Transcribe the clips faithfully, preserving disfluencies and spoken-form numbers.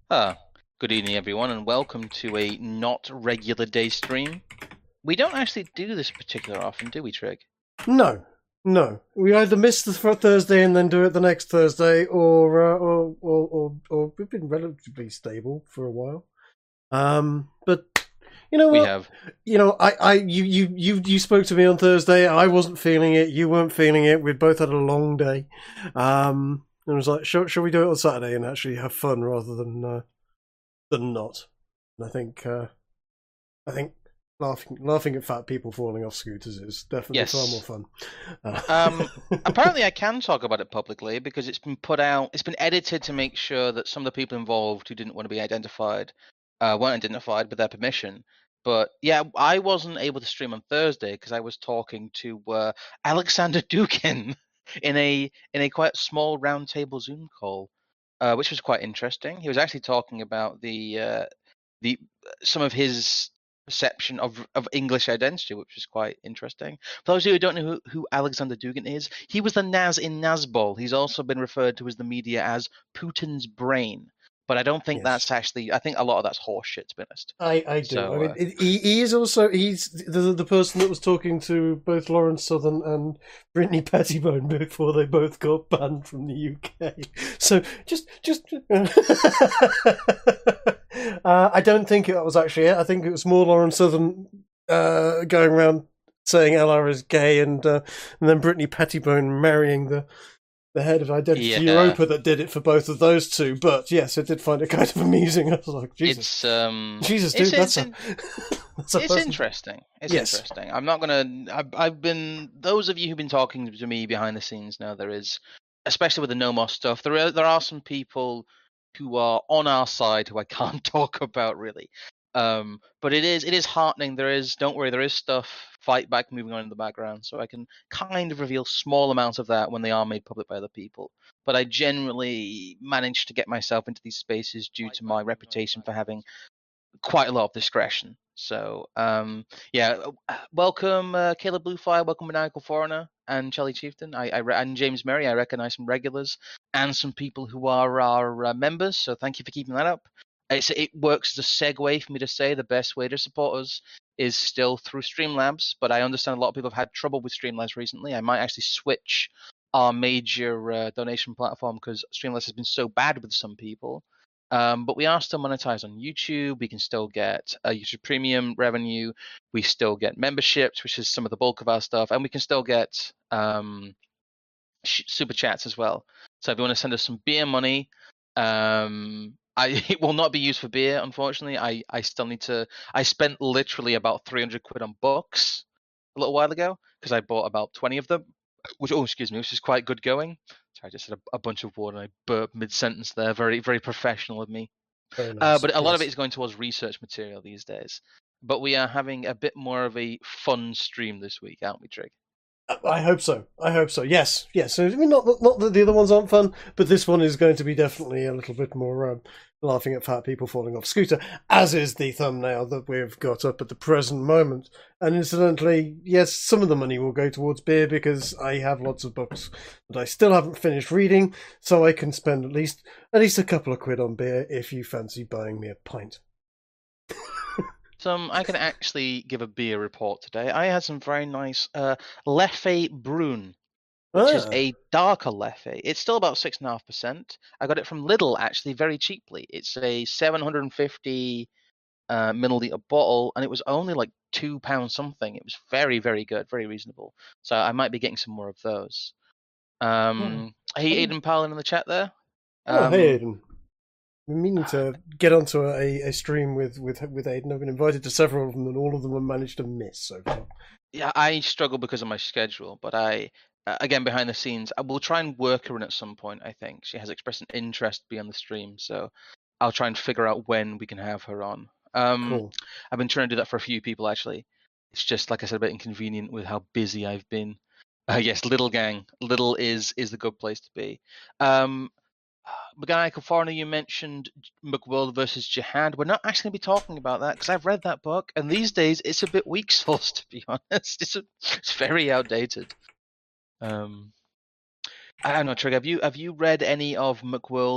Ah, good evening, everyone, and welcome to a not regular day stream. We don't actually do this particular often, do we, Trig? No, no. We either miss the for Thursday and then do it the next Thursday, or uh, or, or or or we've been relatively stable for a while. Um, but you know We what? have. You know, I, I, you, you, you, you spoke to me on Thursday. I wasn't feeling it. You weren't feeling it. We'd both had a long day. Um, and I was like, shall, shall we do it on Saturday and actually have fun rather than uh, than not? And I think uh, I think laughing laughing at fat people falling off scooters is definitely Yes. far more fun. Uh, Um, apparently, I can talk about it publicly because it's been put out. It's been edited to make sure that some of the people involved who didn't want to be identified uh, weren't identified with their permission. But yeah, I wasn't able to stream on Thursday because I was talking to uh, Alexander Dukin in a in a quite small roundtable Zoom call, uh, which was quite interesting. He was actually talking about the uh, the some of his perception of of English identity, which is quite interesting. For those of you who don't know who, who Alexander Dugin is, he was the Naz in Nazbol. He's also been referred to as the media as Putin's brain. But I don't think yes. that's actually. I think a lot of that's horseshit, to be honest. I, I do. I So mean, uh, it, he, he is also he's the the person that was talking to both Lawrence Southern and Brittany Pettibone before they both got banned from the U K. So just just. uh, I don't think it was actually it. I think it was more Lawrence Southern uh, going around saying L R is gay, and uh, and then Brittany Pettibone marrying the the head of Identity yeah, Europa that did it for both of those two. But yes, I did find it kind of amusing. I was like, Jesus, it's um, Jesus, it's dude, that's it's a in, that's a it's person. interesting. It's Yes, interesting. I'm not gonna. I've, I've been. Those of you who've been talking to me behind the scenes know there is, especially with the no more stuff. There are there are some people who are on our side who I can't talk about really. Um, but it is it is heartening. There is don't worry. There is stuff fight back moving on in the background, so I can kind of reveal small amounts of that when they are made public by other people. But I generally manage to get myself into these spaces due to my reputation for having quite a lot of discretion. So um, yeah, welcome uh, Caleb Bluefire, welcome Maniacal Foreigner and Charlie Chieftain. I, I and James Merry. I recognise some regulars and some people who are our uh, members. So thank you for keeping that up. It's, it works as a segue for me to say the best way to support us is still through Streamlabs, but I understand a lot of people have had trouble with Streamlabs recently. I might actually switch our major uh, donation platform because Streamlabs has been so bad with some people. Um, but we are still monetized on YouTube. We can still get uh, YouTube Premium revenue. We still get memberships, which is some of the bulk of our stuff, and we can still get um, sh- super chats as well. So if you want to send us some beer money, um, I it will not be used for beer, unfortunately. I I still need to. I spent literally about three hundred quid on books a little while ago because I bought about twenty of them, which oh excuse me, which is quite good going. Sorry, I just said a, a bunch of water and I burped mid sentence there. Very very professional of me. very Uh, nice. but a lot of it Yes, is going towards research material these days. But we are having a bit more of a fun stream this week, aren't we, Trig? I hope so. I hope so. Yes, yes. I mean, not not that the other ones aren't fun, but this one is going to be definitely a little bit more um, laughing at fat people falling off scooter, as is the thumbnail that we've got up at the present moment. And incidentally, yes, some of the money will go towards beer because I have lots of books that I still haven't finished reading, so I can spend at least at least a couple of quid on beer if you fancy buying me a pint. Some I can actually give a beer report today. I had some very nice uh, Leffe Brune, which is Ah, a darker Leffe. It's still about six and a half percent. I got it from Lidl actually very cheaply. It's a seven hundred and fifty uh, milliliter bottle, and it was only like two pounds something. It was very very good, very reasonable. So I might be getting some more of those. oh, Um, hey, Aidan Powell in the chat there. oh, hey, Um, Aiden. I'm meaning to get onto a, a stream with, with with Aiden. I've been invited to several of them, and all of them have managed to miss so far. yeah, I struggle because of my schedule, but I, uh, again, behind the scenes, I will try and work her in at some point. I think she has expressed an interest to be on the stream, so I'll try and figure out when we can have her on. Um, Cool. I've been trying to do that for a few people actually. It's just like I said, a bit inconvenient with how busy I've been. Uh, yes, Little Gang, Little is is the good place to be. Um, Mechanical Foreigner, you mentioned McWorld versus Jihad. We're not actually going to be talking about that because I've read that book, and these days it's a bit weak sauce, to be honest. It's a, it's very outdated. Um, I don't know, Trig. Have you have you read any of McWorld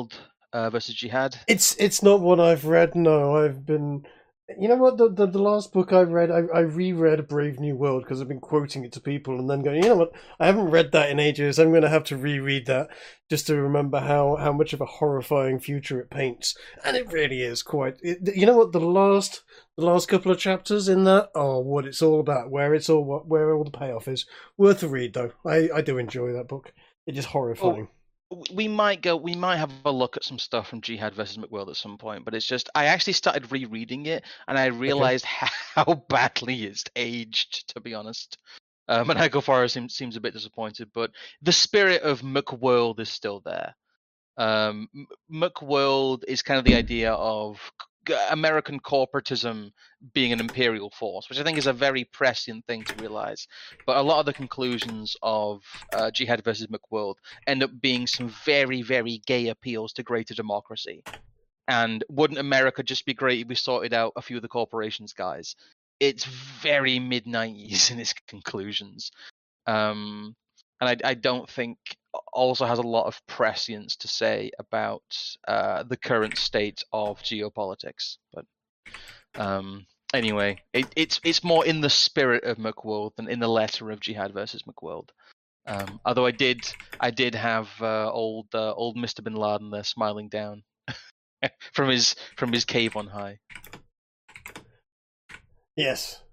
uh, versus Jihad? It's it's not one I've read. No, I've been. You know what? The the, the last book I read, I, I reread Brave New World because I've been quoting it to people and then going, you know what? I haven't read that in ages. I'm going to have to reread that just to remember how, how much of a horrifying future it paints. And it really is quite. It, you know what? The last the last couple of chapters in that are what it's all about. Where it's all where all the payoff is. Worth a read though. I, I do enjoy that book. It is horrifying. Oh. We might go. We might have a look at some stuff from Jihad versus McWorld at some point, but it's just I actually started rereading it and I realized okay. how badly it's aged. To be honest, um, and Echo Forest seems, seems a bit disappointed, but the spirit of McWorld is still there. Um, McWorld is kind of the idea of American corporatism being an imperial force, which I think is a very prescient thing to realize. But a lot of the conclusions of uh, Jihad versus McWorld end up being some very, very gay appeals to greater democracy. And wouldn't America just be great if we sorted out a few of the corporations, guys? It's very mid nineties in its conclusions. Um, and I, I don't think also has a lot of prescience to say about uh, the current state of geopolitics. But um, anyway, it, it's it's more in the spirit of McWorld than in the letter of Jihad versus McWorld. Um, although I did I did have uh, old uh, old Mister Bin Laden there smiling down from his from his cave on high. Yes.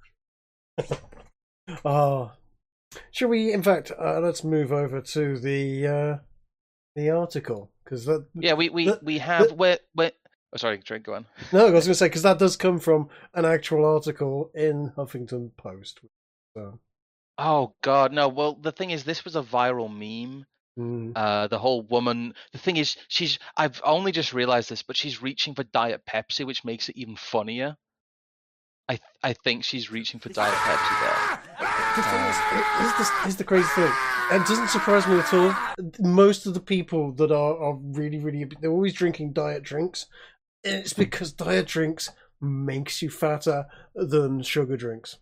Oh. Shall we, in fact, uh, let's move over to the uh, the article because that. Yeah, we we, that, we have that, where where. Oh, sorry, Drake, go on. No, I was going to say because that does come from an actual article in Huffington Post. So. Oh God, no! Well, the thing is, this was a viral meme. Mm. Uh, the whole woman. The thing is, she's. I've only just realized this, but she's reaching for Diet Pepsi, which makes it even funnier. I th- I think she's reaching for Diet Pepsi there. The thing is, here's the, here's the crazy thing. It doesn't surprise me at all. Most of the people that are, are really, really, they're always drinking diet drinks. It's because diet drinks makes you fatter than sugar drinks.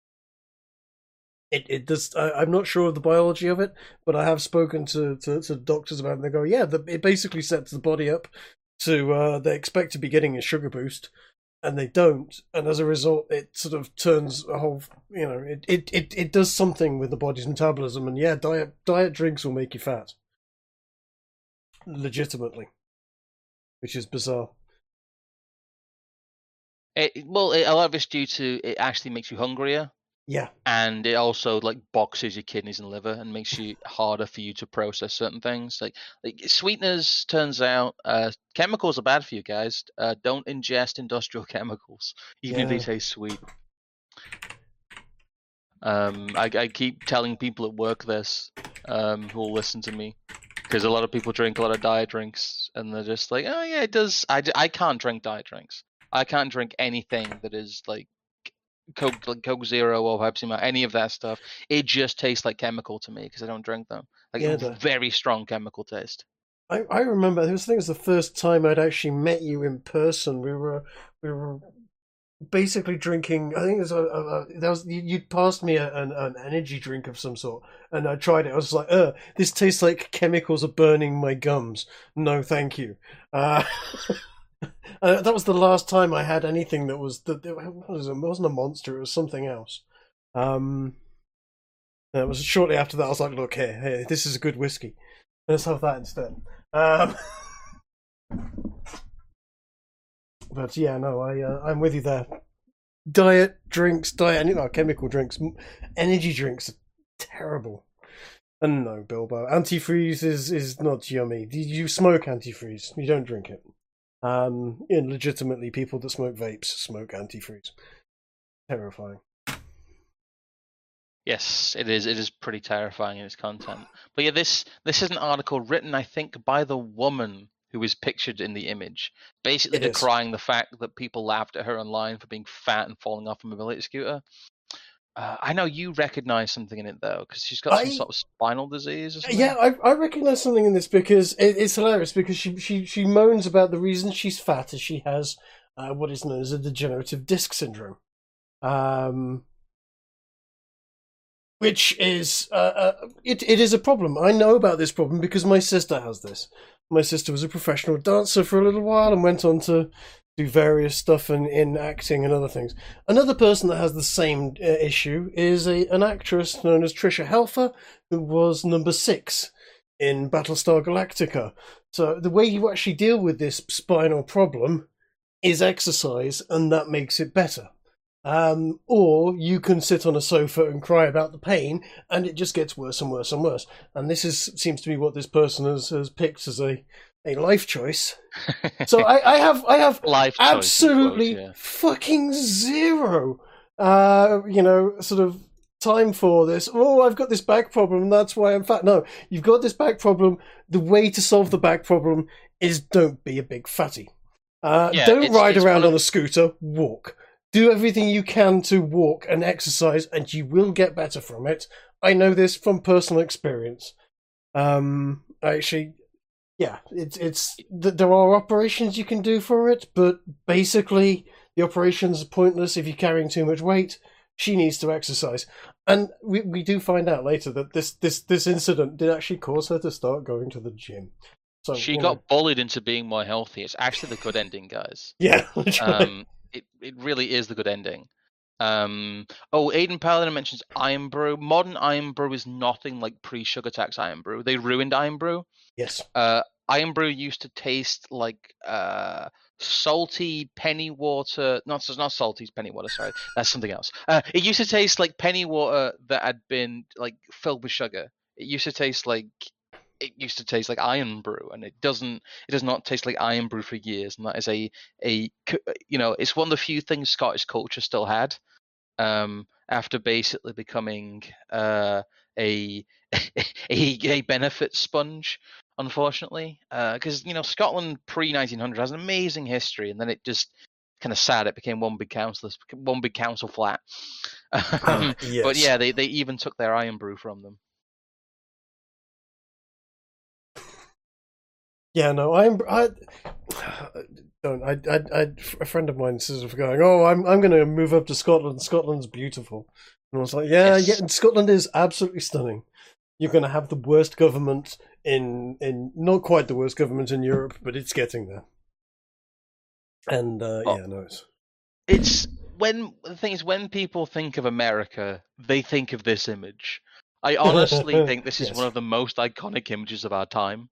It it does. I, I'm not sure of the biology of it, but I have spoken to, to, to doctors about it. And they go, yeah, the, it basically sets the body up to. Uh, they expect to be getting a sugar boost. And they don't, and as a result, it sort of turns a whole, you know, it, it, it, it does something with the body's metabolism, and yeah, diet diet drinks will make you fat. Legitimately. Which is bizarre. It, well, it, a lot of it's due to it actually makes you hungrier. Yeah. And it also like boxes your kidneys and liver and makes you harder for you to process certain things. Like like sweeteners, turns out, uh, chemicals are bad for you guys. Uh, don't ingest industrial chemicals, even Yeah. if they taste sweet. Um, I, I keep telling people at work this, um, who will listen to me, because a lot of people drink a lot of diet drinks, and they're just like, oh yeah, it does. I, I can't drink diet drinks. I can't drink anything that is like Coke, like Coke Zero or Pepsi Max, any of that stuff. It just tastes like chemical to me because I don't drink them. Like Yeah, a the- very strong chemical taste. I, I remember, I think it was the first time I'd actually met you in person. We were we were basically drinking, I think it was, a, a, a, that was you, you'd passed me a, an, an energy drink of some sort, and I tried it. I was like, uh, this tastes like chemicals are burning my gums. No, thank you. Uh, uh, that was the last time I had anything that was, that what was it? It wasn't a Monster, it was something else. Um, and it was shortly after that I was like, look here, here, this is a good whiskey. Let's have that instead. Um, but yeah, no, I uh, I'm with you there. Diet drinks, diet, you know, chemical drinks, energy drinks are terrible. And no, Bilbo, antifreeze is is not yummy. You smoke antifreeze, you don't drink it. Um, and legitimately, people that smoke vapes smoke antifreeze. Terrifying. Yes, it is. It is pretty terrifying in its content. But yeah, this this is an article written, I think, by the woman who is pictured in the image, basically It is. decrying the fact that people laughed at her online for being fat and falling off a mobility scooter. Uh, I know you recognize something in it though, because she's got I- some sort of spinal disease or something. Yeah, I I recognise something in this because it, it's hilarious because she, she she moans about the reason she's fat is she has uh, what is known as a degenerative disc syndrome, um, which is uh, uh, it it is a problem. I know about this problem because my sister has this. My sister was a professional dancer for a little while and went on to do various stuff in, in acting and other things. Another person that has the same uh, issue is a an actress known as Trisha Helfer, who was number six in Battlestar Galactica. So the way you actually deal with this spinal problem is exercise, and that makes it better. Um, or you can sit on a sofa and cry about the pain, and it just gets worse and worse and worse. And this is seems to be what this person has, has picked as a, a life choice. So I, I have I have life absolutely quotes, yeah. fucking zero, uh, you know, sort of time for this. Oh, I've got this back problem, that's why I'm fat. No, you've got this back problem. The way to solve the back problem is don't be a big fatty. Uh, Yeah, don't it's- ride it's around one of- on a scooter. Walk. Do everything you can to walk and exercise, and you will get better from it. I know this from personal experience. Um, actually, yeah, it's it's th- there are operations you can do for it, but basically the operations are pointless if you're carrying too much weight. She needs to exercise, and we we do find out later that this this this incident did actually cause her to start going to the gym. So She you got know, bullied into being more healthy. It's actually the good ending, guys. yeah. literally. Um, it it really is the good ending. Um, oh, Aiden Paladin mentions Iron Brew. Modern Iron Brew is nothing like pre-Sugar Tax Iron Brew. They ruined Iron Brew. Yes. Uh, Iron Brew used to taste like uh, salty penny water. Not not salty penny water. Sorry, that's something else. Uh, it used to taste like penny water that had been like filled with sugar. It used to taste like it used to taste like Iron Brew, and it doesn't. It does not taste like Iron Brew for years, and that is a a you know it's one of the few things Scottish culture still had. Um, after basically becoming uh, a, a a benefit sponge, unfortunately, because uh, you know Scotland pre nineteen hundred has an amazing history, and then it just kind of sad it became one big council, one big council flat. Ah, yes. But yeah, they they even took their Iron Brew from them. Yeah, no, I'm. I don't. I, I, I. A friend of mine is going, "Oh, I'm. I'm going to move up to Scotland. Scotland's beautiful." And I was like, "Yeah, Yes. yeah. And Scotland is absolutely stunning. You're going to have the worst government in in not quite the worst government in Europe, but it's getting there." And uh, Oh. yeah, no, it's It's when the thing is when people think of America, they think of this image. I honestly think this is Yes. one of the most iconic images of our time.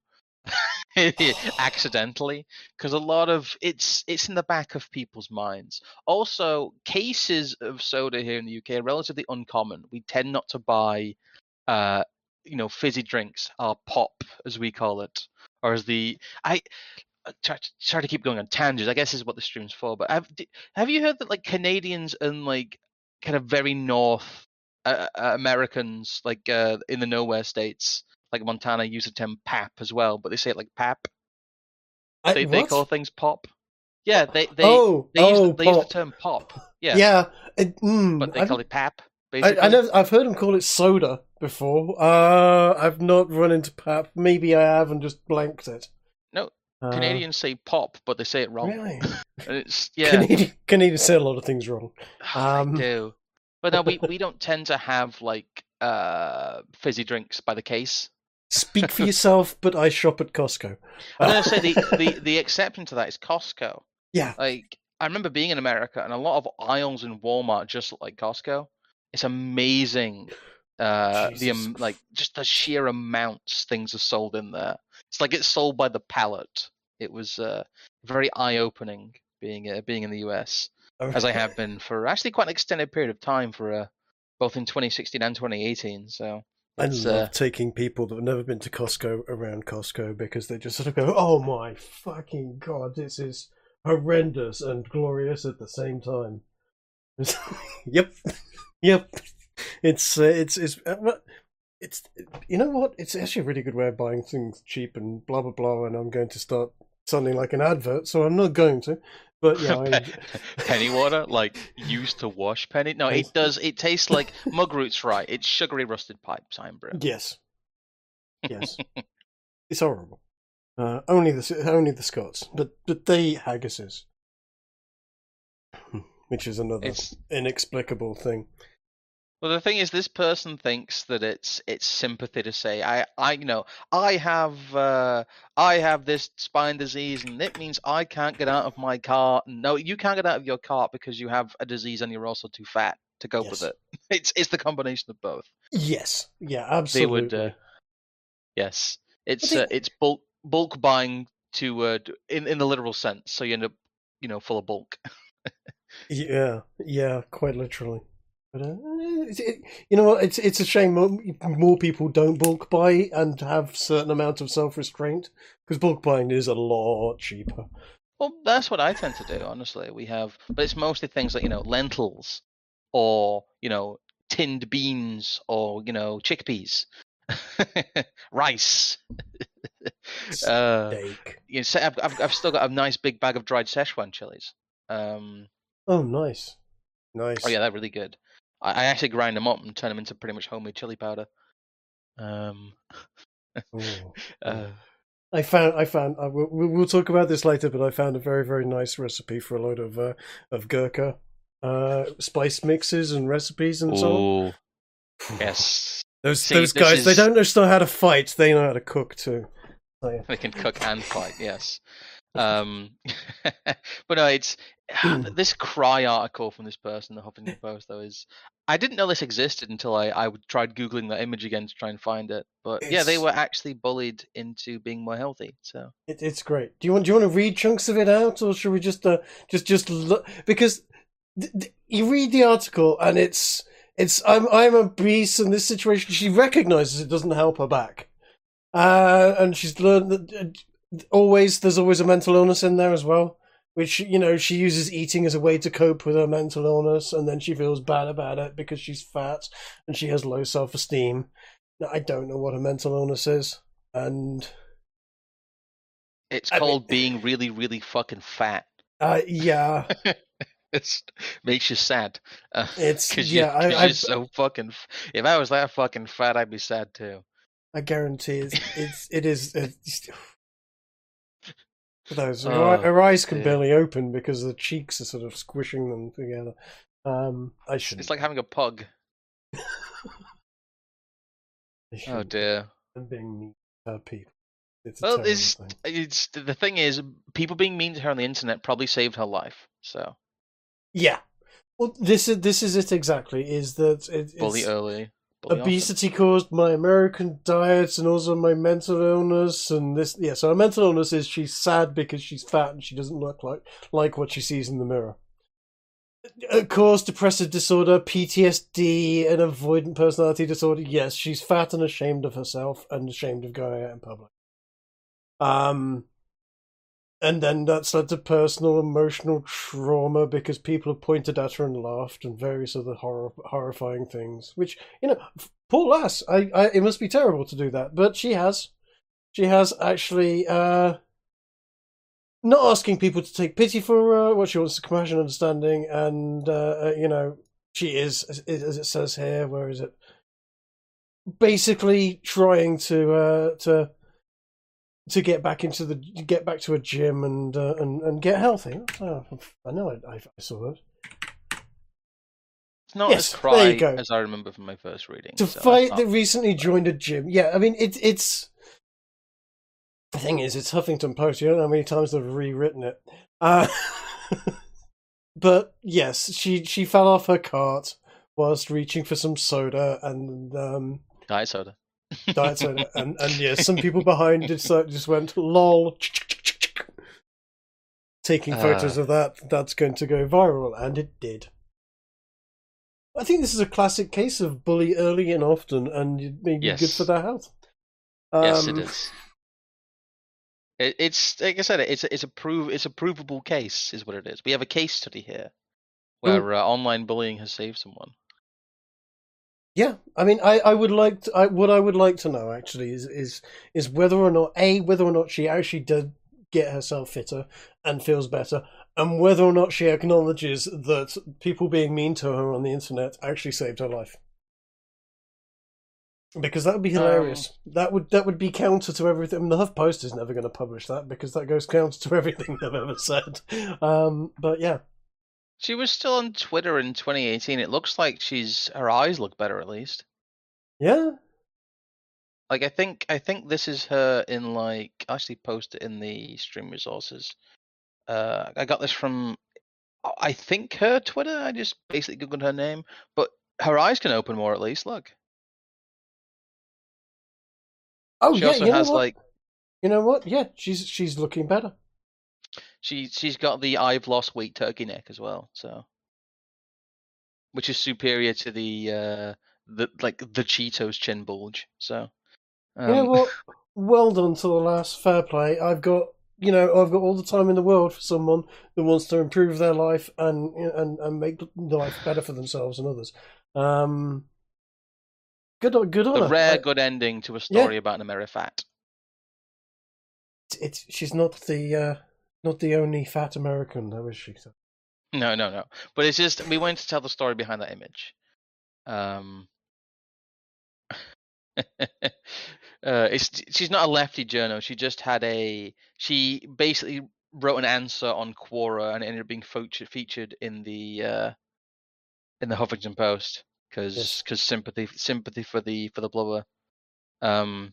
Accidentally, because a lot of it's it's in the back of people's minds. Also, cases of soda here in the U K are relatively uncommon. We tend not to buy, uh, you know, fizzy drinks, or pop as we call it, or as the I. I Try to, try to keep going on tangents. I guess is what the stream's for. But have have you heard that like Canadians and like kind of very North uh, uh, Americans, like uh, in the nowhere states, like Montana, use the term pap as well, but they say it like pap. I, They they what? call things pop. Yeah, they they oh, they, use, oh, the, they use the pop. term pop. Yeah, Yeah, it, mm, but they I've- call it pap. I, Basically, I know I've heard him call it soda before. Uh, I've not run into pap. Maybe I have and just blanked it. no. Uh, Canadians say pop, but they say it wrong. Really? And it's yeah, Canadian, Canadians say a lot of things wrong. Um, they do. But no, we we don't tend to have like uh fizzy drinks by the case. Speak for yourself, but I shop at Costco. I'm gonna say the, the the exception to that is Costco. Yeah. Like I remember being in America, and a lot of aisles in Walmart just look like Costco. It's amazing. Uh, the Jesus. um, like just the sheer amounts things are sold in there. It's like it's sold by the pallet. It was uh, very eye-opening being uh, being in the U S as I have been for actually quite an extended period of time for uh, both in twenty sixteen and twenty eighteen. So I it's, love uh, taking people that have never been to Costco around Costco because they just sort of go, "Oh my fucking god, this is horrendous and glorious at the same time." Yep, yep. It's uh, it's it's uh, what- it's you know what? It's actually a really good way of buying things cheap and blah blah blah. And I'm going to start sounding like an advert, so I'm not going to. But yeah, I, penny water, like used to wash penny. No, it does. It tastes like mug roots, right? It's sugary rusted pipes, Iron Brew. yes, yes, it's horrible. Uh, only the only the Scots, but but they eat haggises, which is another It's inexplicable thing. Well, the thing is, this person thinks that it's it's sympathy to say, I, I, you know, I have, uh, I have this spine disease, and it means I can't get out of my car. No, you can't get out of your car because you have a disease and you're also too fat to cope with Yes. it. It's it's the combination of both. Yes. Yeah, They absolutely. would, uh, yes, it's think- uh, it's bulk bulk buying to uh, d- in in the literal sense. So you end up, you know, full of bulk. Yeah, yeah, quite literally. But uh, it, it, you know what? It's it's a shame more, more people don't bulk buy and have certain amount of self restraint, because bulk buying is a lot cheaper. Well, that's what I tend to do, honestly. We have, but it's mostly things like, you know, lentils, or, you know, tinned beans, or, you know, chickpeas, rice. uh, Steak. you know, so I've, I've I've still got a nice big bag of dried Szechuan chilies. Um, Oh, nice, nice. oh yeah, they're really good. I, I actually grind them up and turn them into pretty much homemade chili powder. Um, Ooh. uh, I found, I found. I will, we'll talk about this later, but I found a very, very nice recipe for a load of uh, of gurkha uh, spice mixes and recipes and so on. oh, yes. Those See, those this guys, they is- don't just know how to fight; they know how to cook too. So, yeah. They can cook and fight, yes. Um, but no, it's this cry article from this person, the Huffington Post, though, is I didn't know this existed until I, I tried googling that image again to try and find it. But yeah, they It's- were actually bullied into being more healthy. So It, it's great. Do you want? Do you want to read chunks of it out, or should we just uh, just just look? Because th- th- you read the article, and it's it's I'm I'm obese, and this situation. She recognizes it doesn't help her back, uh, and she's learned that uh, always there's always a mental illness in there as well. Which, you know, she uses eating as a way to cope with her mental illness, and then she feels bad about it because she's fat and she has low self esteem. Now, I don't know what a mental illness is, and it's I called mean- being really, really fucking fat. uh, yeah. It makes you sad. Uh, It's Cause yeah, you, I, cause I you're so fucking. f- If I was that fucking fat, I'd be sad too. I guarantee it's it's it is. It's, for those her, Oh, her eyes can dear. barely open because the cheeks are sort of squishing them together. Um, I shouldn't. It's like having a pug. I Oh shouldn't dear. be being mean to her people. It's a Well, terrible it's thing. it's the thing is, people being mean to her on the internet probably saved her life. So Yeah. Well, this is this is it exactly. Is that it, bully it's early, bully often. obesity caused my American diet and also my mental illness and this. Yeah, so her mental illness is she's sad because she's fat and she doesn't look like like what she sees in the mirror. Of course, depressive disorder, P T S D, and avoidant personality disorder. Yes, she's fat and ashamed of herself and ashamed of going out in public. Um, and then that's led to personal emotional trauma because people have pointed at her and laughed and various other horror, horrifying things. Which, you know, poor lass. I, I, it must be terrible to do that, but she has. She has actually. Uh, Not asking people to take pity for her, what she wants is compassion, understanding, and, uh, you know, she is, as it says here, where is it? Basically trying to, uh, to, to get back into the, get back to a gym and, uh, and, and get healthy. Oh, I know I, I saw it. It's not Yes, as there cry you go. as I remember from my first reading. To so that's fight not- that recently joined a gym. Yeah, I mean, it, it's, the thing is, it's Huffington Post. You don't know how many times they've rewritten it. Uh, but yes, she she fell off her cart whilst reaching for some soda and um, diet soda. diet soda, and and yes, some people behind it so- just went lol, taking photos Uh. of that. That's going to go viral, and it did. I think this is a classic case of bully early and often, and it may be Yes. good for their health. Yes, it Um, is. It, it's like I said, it's a, it's a prove it's a provable case, is what it is. We have a case study here where uh, online bullying has saved someone. Yeah, I mean, I, I would like to, I, what I would like to know actually is is is whether or not a whether or not she actually did get herself fitter and feels better, and whether or not she acknowledges that people being mean to her on the internet actually saved her life. Because that would be hilarious. that would that would be counter to everything. I mean, the HuffPost is never going to publish that because that goes counter to everything they've ever said. Um, but yeah, She was still on Twitter in twenty eighteen. It looks like she's her eyes look better at least. Yeah. Like I think I think this is her in like I actually post it in the stream resources. Uh, I got this from I think her Twitter. I just basically googled her name, but her eyes can open more at least. Look. Oh She yeah. also You know has what? like You know what? Yeah, she's she's looking better. she she's got the I've lost weight turkey neck as well, so which is superior to the uh the like the Cheetos chin bulge. So You know um what? Well done to the last. Fair play. I've got you know I've got all the time in the world for someone that wants to improve their life and and and make the life better for themselves and others. Um, good on good on the her. rare I, good ending to a yeah, story about an Amerifat. it's she's not the uh, not the only fat American, though, is she? So. No, no, no. But it's just we wanted to tell the story behind that image. Um uh, it's she's not a lefty journo. She just had a she basically wrote an answer on Quora and it ended up being featured featured in the uh, in the Huffington Post because Yes. because sympathy sympathy for the for the blubber. Um,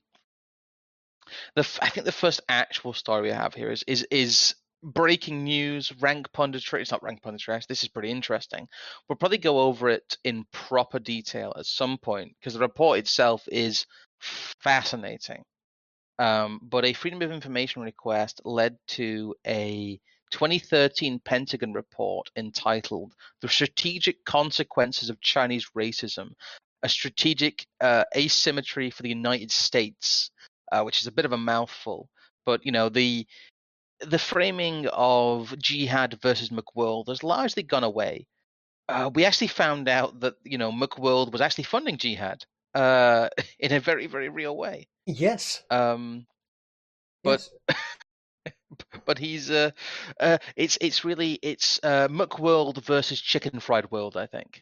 the I think the first actual story I have here is is is breaking news, rank punditry. It's not rank punditry. This is pretty interesting. We'll probably go over it in proper detail at some point because the report itself is fascinating. Um, but a Freedom of Information request led to a twenty thirteen Pentagon report entitled "The Strategic Consequences of Chinese Racism: A Strategic uh, Asymmetry for the United States," uh, which is a bit of a mouthful. But you know the the framing of jihad versus McWorld has largely gone away. Uh, we actually found out that you know McWorld was actually funding jihad uh, in a very very real way. Yes. Um, but Yes. but he's uh, uh it's it's really it's uh McWorld versus Chicken Fried World, I think.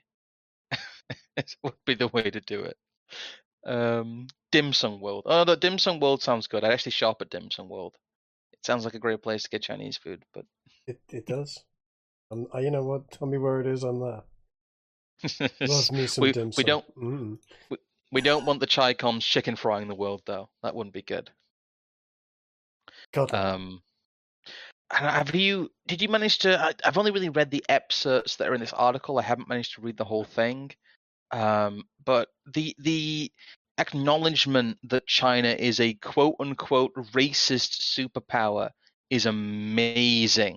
It would be the way to do it. Um, Dim Sum World. Oh, the Dim Sum World sounds good. I actually shop at Dim Sum World. It sounds like a great place to get Chinese food, but It it does. Um, you know what? Tell me where it is. I'm there. Love me some we dim we sum. don't Mm. we, we don't want the Chai Coms chicken frying the world though. That wouldn't be good. God no. Um, have you? Did you manage to? I, I've only really read the excerpts that are in this article. I haven't managed to read the whole thing. Um, but the the acknowledgement that China is a quote unquote racist superpower is amazing.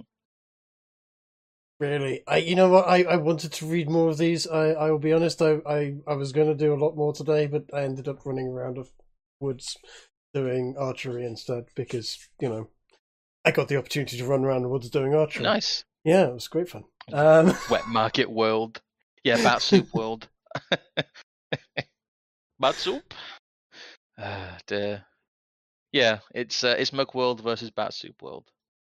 Really, I you know what? I, I wanted to read more of these. I I will be honest. I I, I was going to do a lot more today, but I ended up running around the woods doing archery instead because you know I got the opportunity to run around the woods doing archery. Nice. Yeah, it was great fun. Um, Wet market world. Yeah, bat soup world. Bat soup. Uh, dear. Yeah, it's uh, it's Muck World versus Bat Soup World.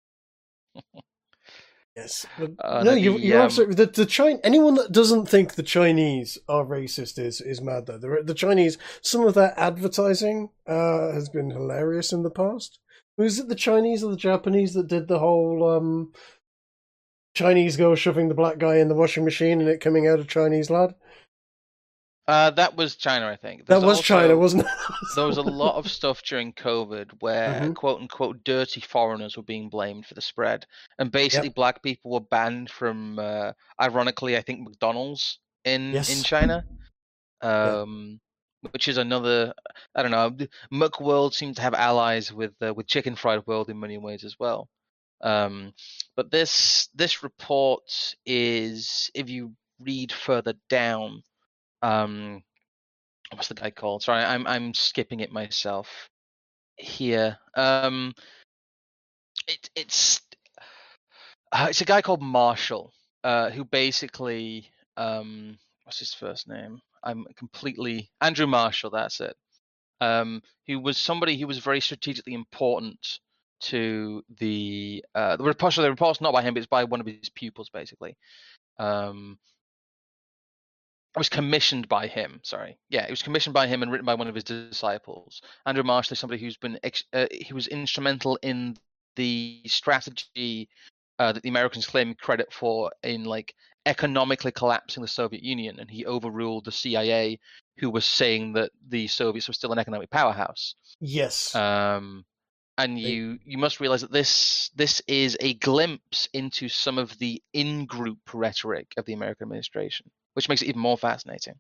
yes, but Uh, no, no, you the you're um, absolutely the the China. Anyone that doesn't think the Chinese are racist is is mad though. The the Chinese, some of their advertising uh, has been hilarious in the past. Was it the Chinese or the Japanese that did the whole um, Chinese girl shoving the black guy in the washing machine and it coming out a Chinese lad? uh, that was China, I think. That There's was also, China, wasn't it? there was a lot of stuff during COVID where mm-hmm. quote unquote dirty foreigners were being blamed for the spread, and basically Yep. black people were banned from, uh, ironically, I think McDonald's in Yes. in China. Um, yeah. Which is another, I don't know. Muck World seems to have allies with uh, with Chicken Fried World in many ways as well. Um, but this this report is, if you read further down, um, what's the guy called? Sorry, I'm I'm skipping it myself here. Um, it it's uh, it's a guy called Marshall, uh, who basically um, what's his first name? I'm completely Andrew Marshall. That's it. Um, who was somebody who was very strategically important to the uh, the report. The report's not by him, but it's by one of his pupils, basically. Um, it was commissioned by him. Sorry, yeah, it was commissioned by him and written by one of his disciples. Andrew Marshall is somebody who's been uh, he was instrumental in the strategy uh, that the Americans claim credit for in like economically collapsing the Soviet Union, and he overruled the C I A, who was saying that the Soviets were still an economic powerhouse. Yes. Um, and you you must realize that this this is a glimpse into some of the in-group rhetoric of the American administration, which makes it even more fascinating.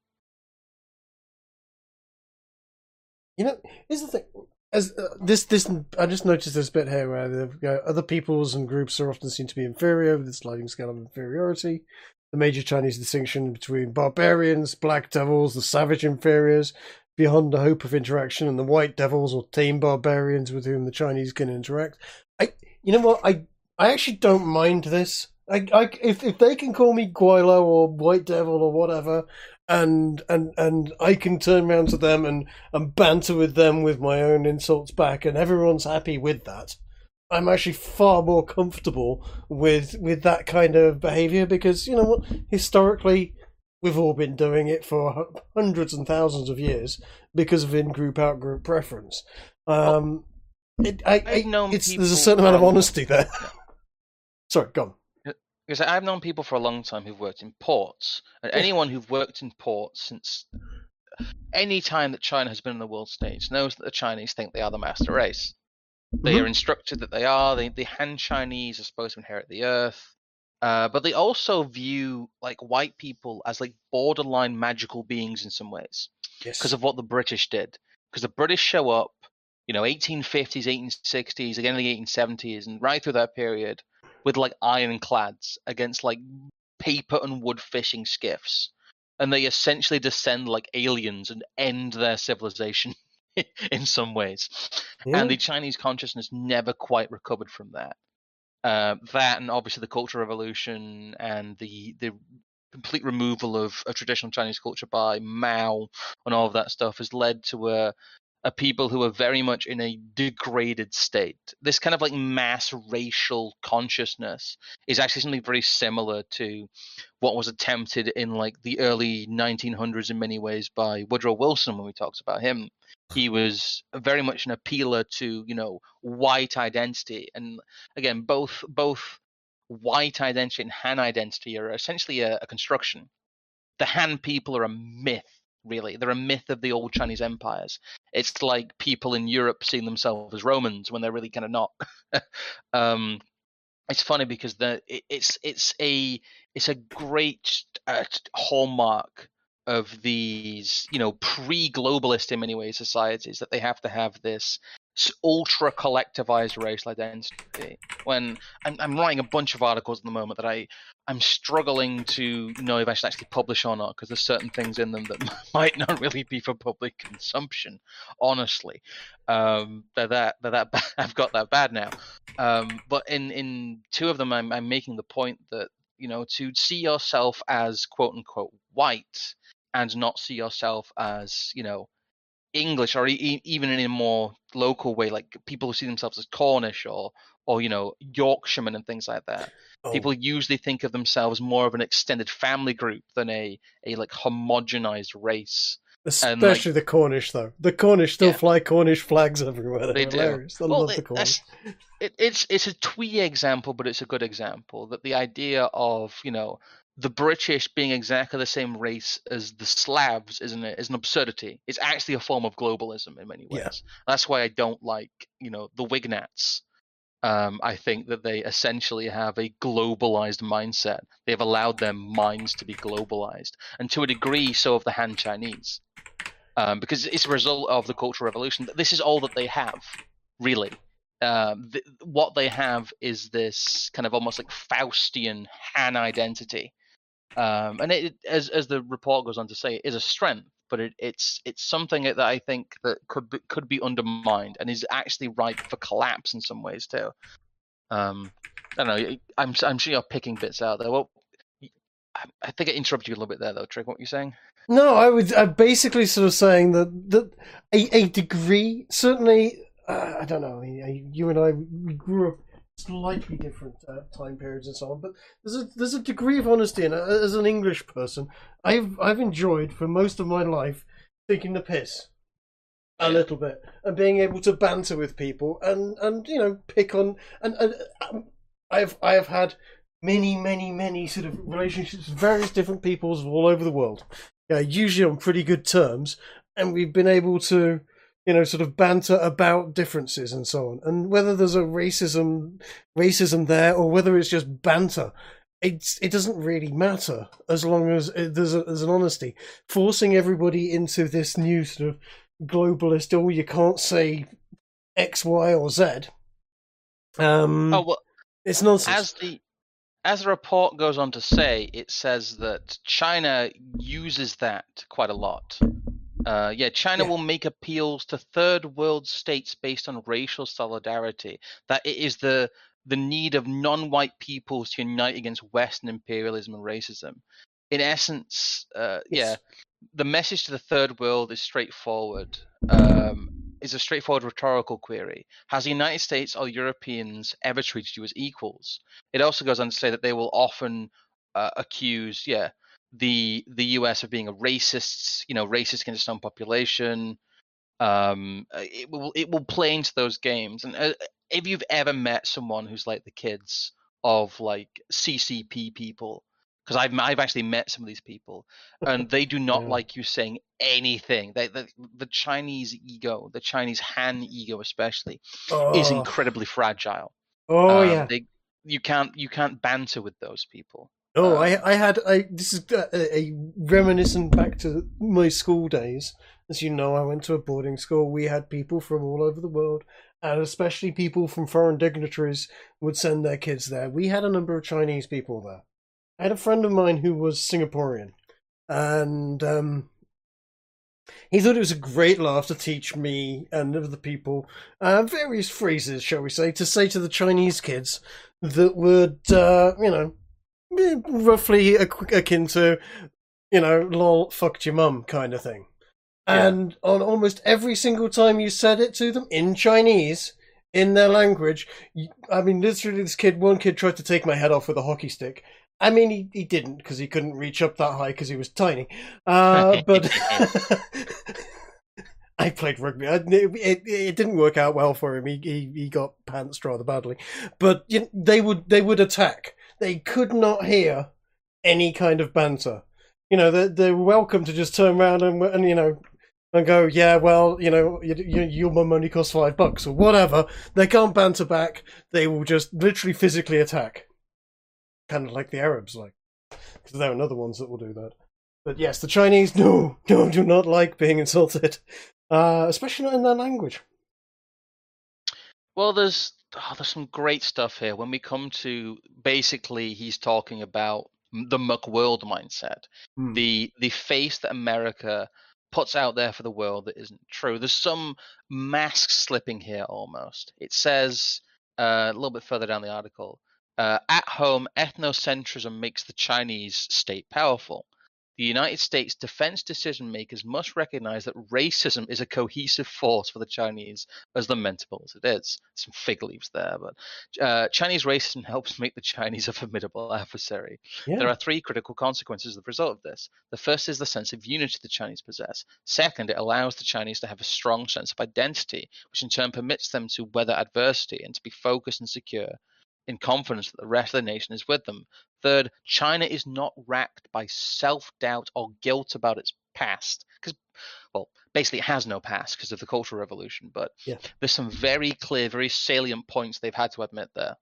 You know, here's the thing. As uh, this, this, I just noticed this bit here where the, you know, other peoples and groups are often seen to be inferior with the sliding scale of inferiority. The major Chinese distinction between barbarians, black devils, the savage inferiors, beyond the hope of interaction, and the white devils or tame barbarians with whom the Chinese can interact. I, you know what, I, I actually don't mind this. I, I, if if they can call me Guilo or White Devil or whatever, and and and I can turn around to them and, and banter with them with my own insults back, and everyone's happy with that, I'm actually far more comfortable with with that kind of behaviour, because you know what, historically we've all been doing it for hundreds and thousands of years because of in-group out-group preference. Um, it, I, I, it's, there's a certain amount of honesty there. Sorry, go on. Because I've known people for a long time who've worked in ports, and anyone who've worked in ports since any time that China has been on the world stage knows that the Chinese think they are the master race. They mm-hmm. are instructed that they are. They, the Han Chinese are supposed to inherit the earth, uh, but they also view like white people as like borderline magical beings in some ways, because yes. of what the British did. Because the British show up, you know, eighteen fifties, eighteen sixties, again in the eighteen seventies, and right through that period, with like ironclads against like paper and wood fishing skiffs, and they essentially descend like aliens and end their civilization in some ways. Yeah. And the Chinese consciousness never quite recovered from that. Uh, that and obviously the Cultural Revolution and the the complete removal of, of traditional Chinese culture by Mao and all of that stuff has led to a are people who are very much in a degraded state. This kind of like mass racial consciousness is actually something very similar to what was attempted in like the early nineteen hundreds in many ways by Woodrow Wilson when we talked about him. He was very much an appealer to, you know, white identity. And again, both both white identity and Han identity are essentially a, a construction. The Han people are a myth. Really, they're a myth of the old Chinese empires. It's like people in Europe seeing themselves as Romans when they're really kind of not. um, it's funny because the it, it's it's a it's a great uh, hallmark of these, you know, pre-globalist in many ways societies, that they have to have this ultra collectivized racial identity. When I'm, I'm writing a bunch of articles at the moment that I I'm struggling to know if I should actually publish or not, because there's certain things in them that might not really be for public consumption. Honestly, um, they're that they're that bad. I've got that bad now. Um, but in in two of them, I'm I'm making the point that, you know, to see yourself as quote unquote white and not see yourself as, you know, English, or e- even in a more local way, like people who see themselves as Cornish or or you know, Yorkshiremen and things like that. Oh. People usually think of themselves more of an extended family group than a a like homogenized race. Especially like, the Cornish, though. The Cornish still yeah. fly Cornish flags everywhere. They're they hilarious. do. I well, Oh, love it, the Cornish. It, it's it's a twee example, but it's a good example. That the idea of, you know, the British being exactly the same race as the Slavs isn't it, is an absurdity. It's actually a form of globalism in many ways. Yeah. That's why I don't like, you know, the Wignats. Um, I think that they essentially have a globalized mindset. They've allowed their minds to be globalized, and to a degree, so have the Han Chinese, um, because it's a result of the Cultural Revolution. This is all that they have, really. Um, th- what they have is this kind of almost like Faustian Han identity. Um, and it, as as the report goes on to say, it is a strength, but it, it's it's something that I think that could be, could be undermined and is actually ripe for collapse in some ways too. Um, I don't know. I'm I'm sure you're picking bits out there. Well, I, I think I interrupted you a little bit there, though. Trig, what were you saying? No, I was I'm basically sort of saying that that a, a degree, certainly. Uh, I don't know. I mean, you and I we grew up slightly different uh, time periods and so on, but there's a there's a degree of honesty, and as an English person, I've I've enjoyed for most of my life taking the piss a yeah. little bit and being able to banter with people and and you know pick on and, and um, I've I have had many, many, many sort of relationships with various different peoples all over the world. Yeah, usually on pretty good terms, and we've been able to, you know, sort of banter about differences and so on. And whether there's a racism, racism there, or whether it's just banter, it's it doesn't really matter as long as there's a, there's an honesty. Forcing everybody into this new sort of globalist, oh, you can't say X, Y, or Z. Um, Oh well, it's nonsense. as the as the report goes on to say, it says that China uses that quite a lot. Uh, yeah, China Yeah. will make appeals to third world states based on racial solidarity. That it is the the need of non-white peoples to unite against Western imperialism and racism. In essence, uh, Yes. yeah, the message to the third world is straightforward. Um, is a straightforward rhetorical query. Has the United States or Europeans ever treated you as equals? It also goes on to say that they will often uh, accuse, yeah, the the U S of being a racist, you know, racist against its own population. Um, it will it will play into those games. And uh, if you've ever met someone who's like the kids of like C C P people, because I've I've actually met some of these people, and they do not Yeah. like you saying anything. They, the the Chinese ego, the Chinese Han ego especially, Oh, is incredibly fragile. oh Um, yeah. they you can't you can't banter with those people. Oh, Um, I I had I this is a, a reminiscent back to my school days. As you know, I went to a boarding school. We had people from all over the world, and especially people from foreign dignitaries would send their kids there. We had a number of Chinese people there. I had a friend of mine who was Singaporean, and um, he thought it was a great laugh to teach me and other people uh, various phrases, shall we say, to say to the Chinese kids that would, uh, you know, be roughly akin to, you know, lol, fucked your mum kind of thing. Yeah. And on almost every single time you said it to them in Chinese, in their language, you, I mean, literally, this kid, one kid tried to take my head off with a hockey stick. I mean, he, he didn't because he couldn't reach up that high because he was tiny. Uh, but I played rugby. It, it, it didn't work out well for him. He he, he got pantsed rather badly. But you know, they would they would attack. They could not hear any kind of banter. You know, they they were welcome to just turn around and and you know and go, yeah, well, you know, you, you, your mum only costs five bucks or whatever. They can't banter back. They will just literally physically attack. Kind of like the Arabs, like, because they're another ones that will do that. But yes, the Chinese, no, no, do not like being insulted, uh, especially not in their language. Well, there's oh, there's some great stuff here. When we come to basically, he's talking about the muck world mindset, Hmm. the the face that America puts out there for the world that isn't true. There's some mask slipping here almost. It says uh, a little bit further down the article. Uh, at home, ethnocentrism makes the Chinese state powerful. The United States defense decision makers must recognize that racism is a cohesive force for the Chinese, as lamentable as it is. Some fig leaves there, but uh, Chinese racism helps make the Chinese a formidable adversary. Yeah. There are three critical consequences as a result of this. The first is the sense of unity the Chinese possess. Second, it allows the Chinese to have a strong sense of identity, which in turn permits them to weather adversity and to be focused and secure in confidence that the rest of the nation is with them. Third, China is not racked by self-doubt or guilt about its past, because, well, basically it has no past because of the Cultural Revolution, but Yeah. there's some very clear, very salient points they've had to admit there.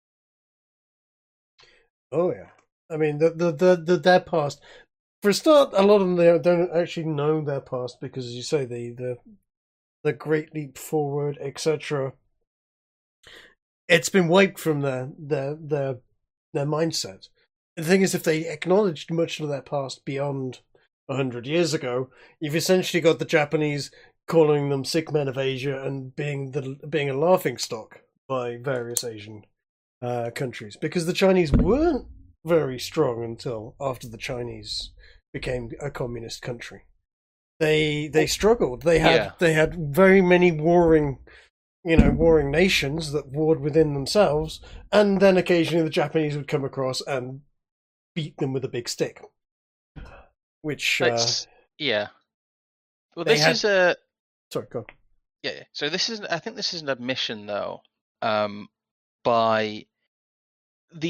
Oh yeah. I mean, the the the, the their past. For a start, a lot of them they don't actually know their past because, as you say, the the the Great Leap Forward, et cetera. It's been wiped from their their their their mindset. The thing is, if they acknowledged much of their past beyond a hundred years ago, you've essentially got the Japanese calling them sick men of Asia and being the being a laughing stock by various Asian uh, countries, because the Chinese weren't very strong until after the Chinese became a communist country. They they struggled. They had Yeah. they had very many warring. You know, warring nations that warred within themselves, and then occasionally the Japanese would come across and beat them with a big stick. Which, uh, Let's, yeah. Well, they this had- is a sorry, go on. yeah. yeah. So this is, I think, this is an admission though, um, by the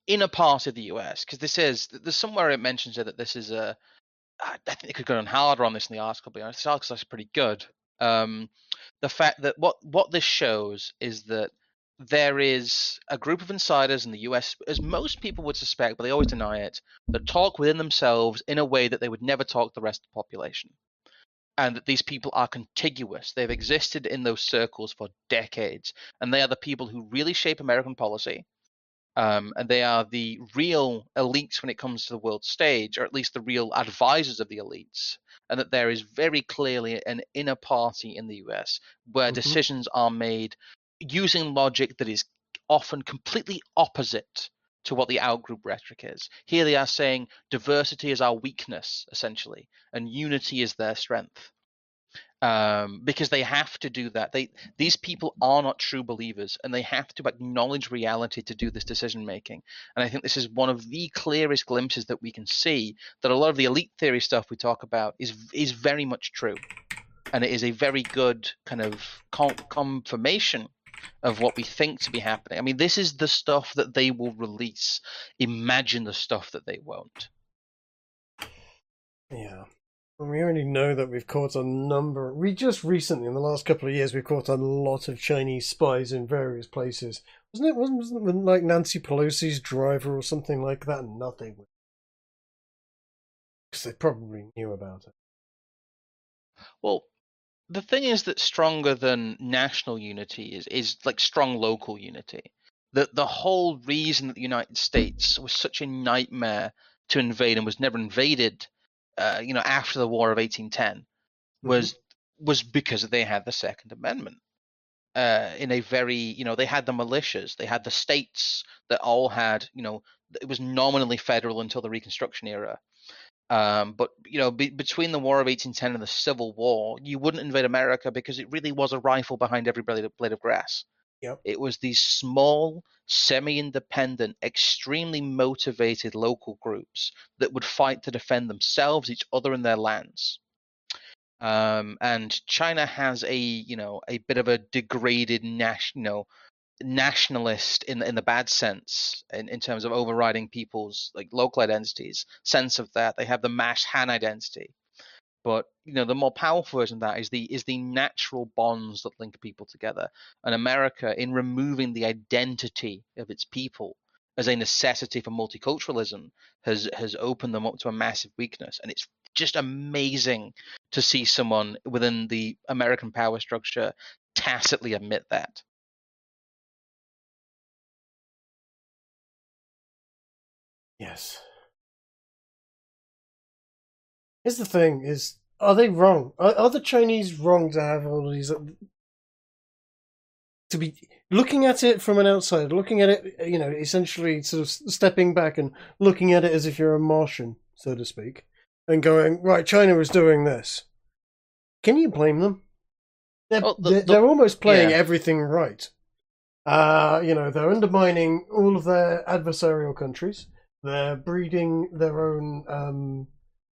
inner part of the U S, because this is there's somewhere it mentions it that this is a. I think they could go on harder on this in the article. But this article is pretty good. Um, the fact that what what this shows is that there is a group of insiders in the U S, as most people would suspect, but they always deny it, that talk within themselves in a way that they would never talk to the rest of the population. And that these people are contiguous. They've existed in those circles for decades. And they are the people who really shape American policy. Um, and they are the real elites when it comes to the world stage, or at least the real advisors of the elites. And that there is very clearly an inner party in the U S where mm-hmm. decisions are made using logic that is often completely opposite to what the outgroup rhetoric is. Here they are saying diversity is our weakness, essentially, and unity is their strength. Um, because they have to do that. They These people are not true believers, and they have to acknowledge reality to do this decision making. And I think this is one of the clearest glimpses that we can see that a lot of the elite theory stuff we talk about is is very much true. And it is a very good kind of confirmation of what we think to be happening. I mean, this is the stuff that they will release. Imagine the stuff that they won't. Yeah. And we already know that we've caught a number. We just recently, in the last couple of years, we've caught a lot of Chinese spies in various places. Wasn't it? Wasn't, wasn't it like Nancy Pelosi's driver or something like that? Nothing. Because they probably knew about it. Well, the thing is that stronger than national unity is is like strong local unity. The the whole reason that the United States was such a nightmare to invade and was never invaded, uh, you know, after the War of eighteen ten, was mm-hmm. was because they had the Second Amendment. Uh, in a very, you know, they had the militias, they had the states that all had, you know, it was nominally federal until the Reconstruction era. Um, but, you know, be, between the War of eighteen ten and the Civil War, you wouldn't invade America because it really was a rifle behind every blade of, blade of grass. Yep. It was these small, semi-independent, extremely motivated local groups that would fight to defend themselves, each other, and their lands. Um, and China has a, you know, a bit of a degraded national, you know, nationalist in in the bad sense, in, in terms of overriding people's like local identities sense of that. They have the mass Han identity, but you know the more powerful version of that is the is the natural bonds that link people together. And America, in removing the identity of its people as a necessity for multiculturalism, has has opened them up to a massive weakness. And it's just amazing to see someone within the American power structure tacitly admit that. Yes. Here's the thing: is are they wrong? Are, are the Chinese wrong to have all these? To be looking at it from an outside, looking at it, you know, essentially sort of stepping back and looking at it as if you're a Martian, so to speak, and going, right, China is doing this. Can you blame them? They're well, the, they're, the, they're almost playing yeah. everything right. Uh, you know, they're undermining all of their adversarial countries. They're breeding their own um,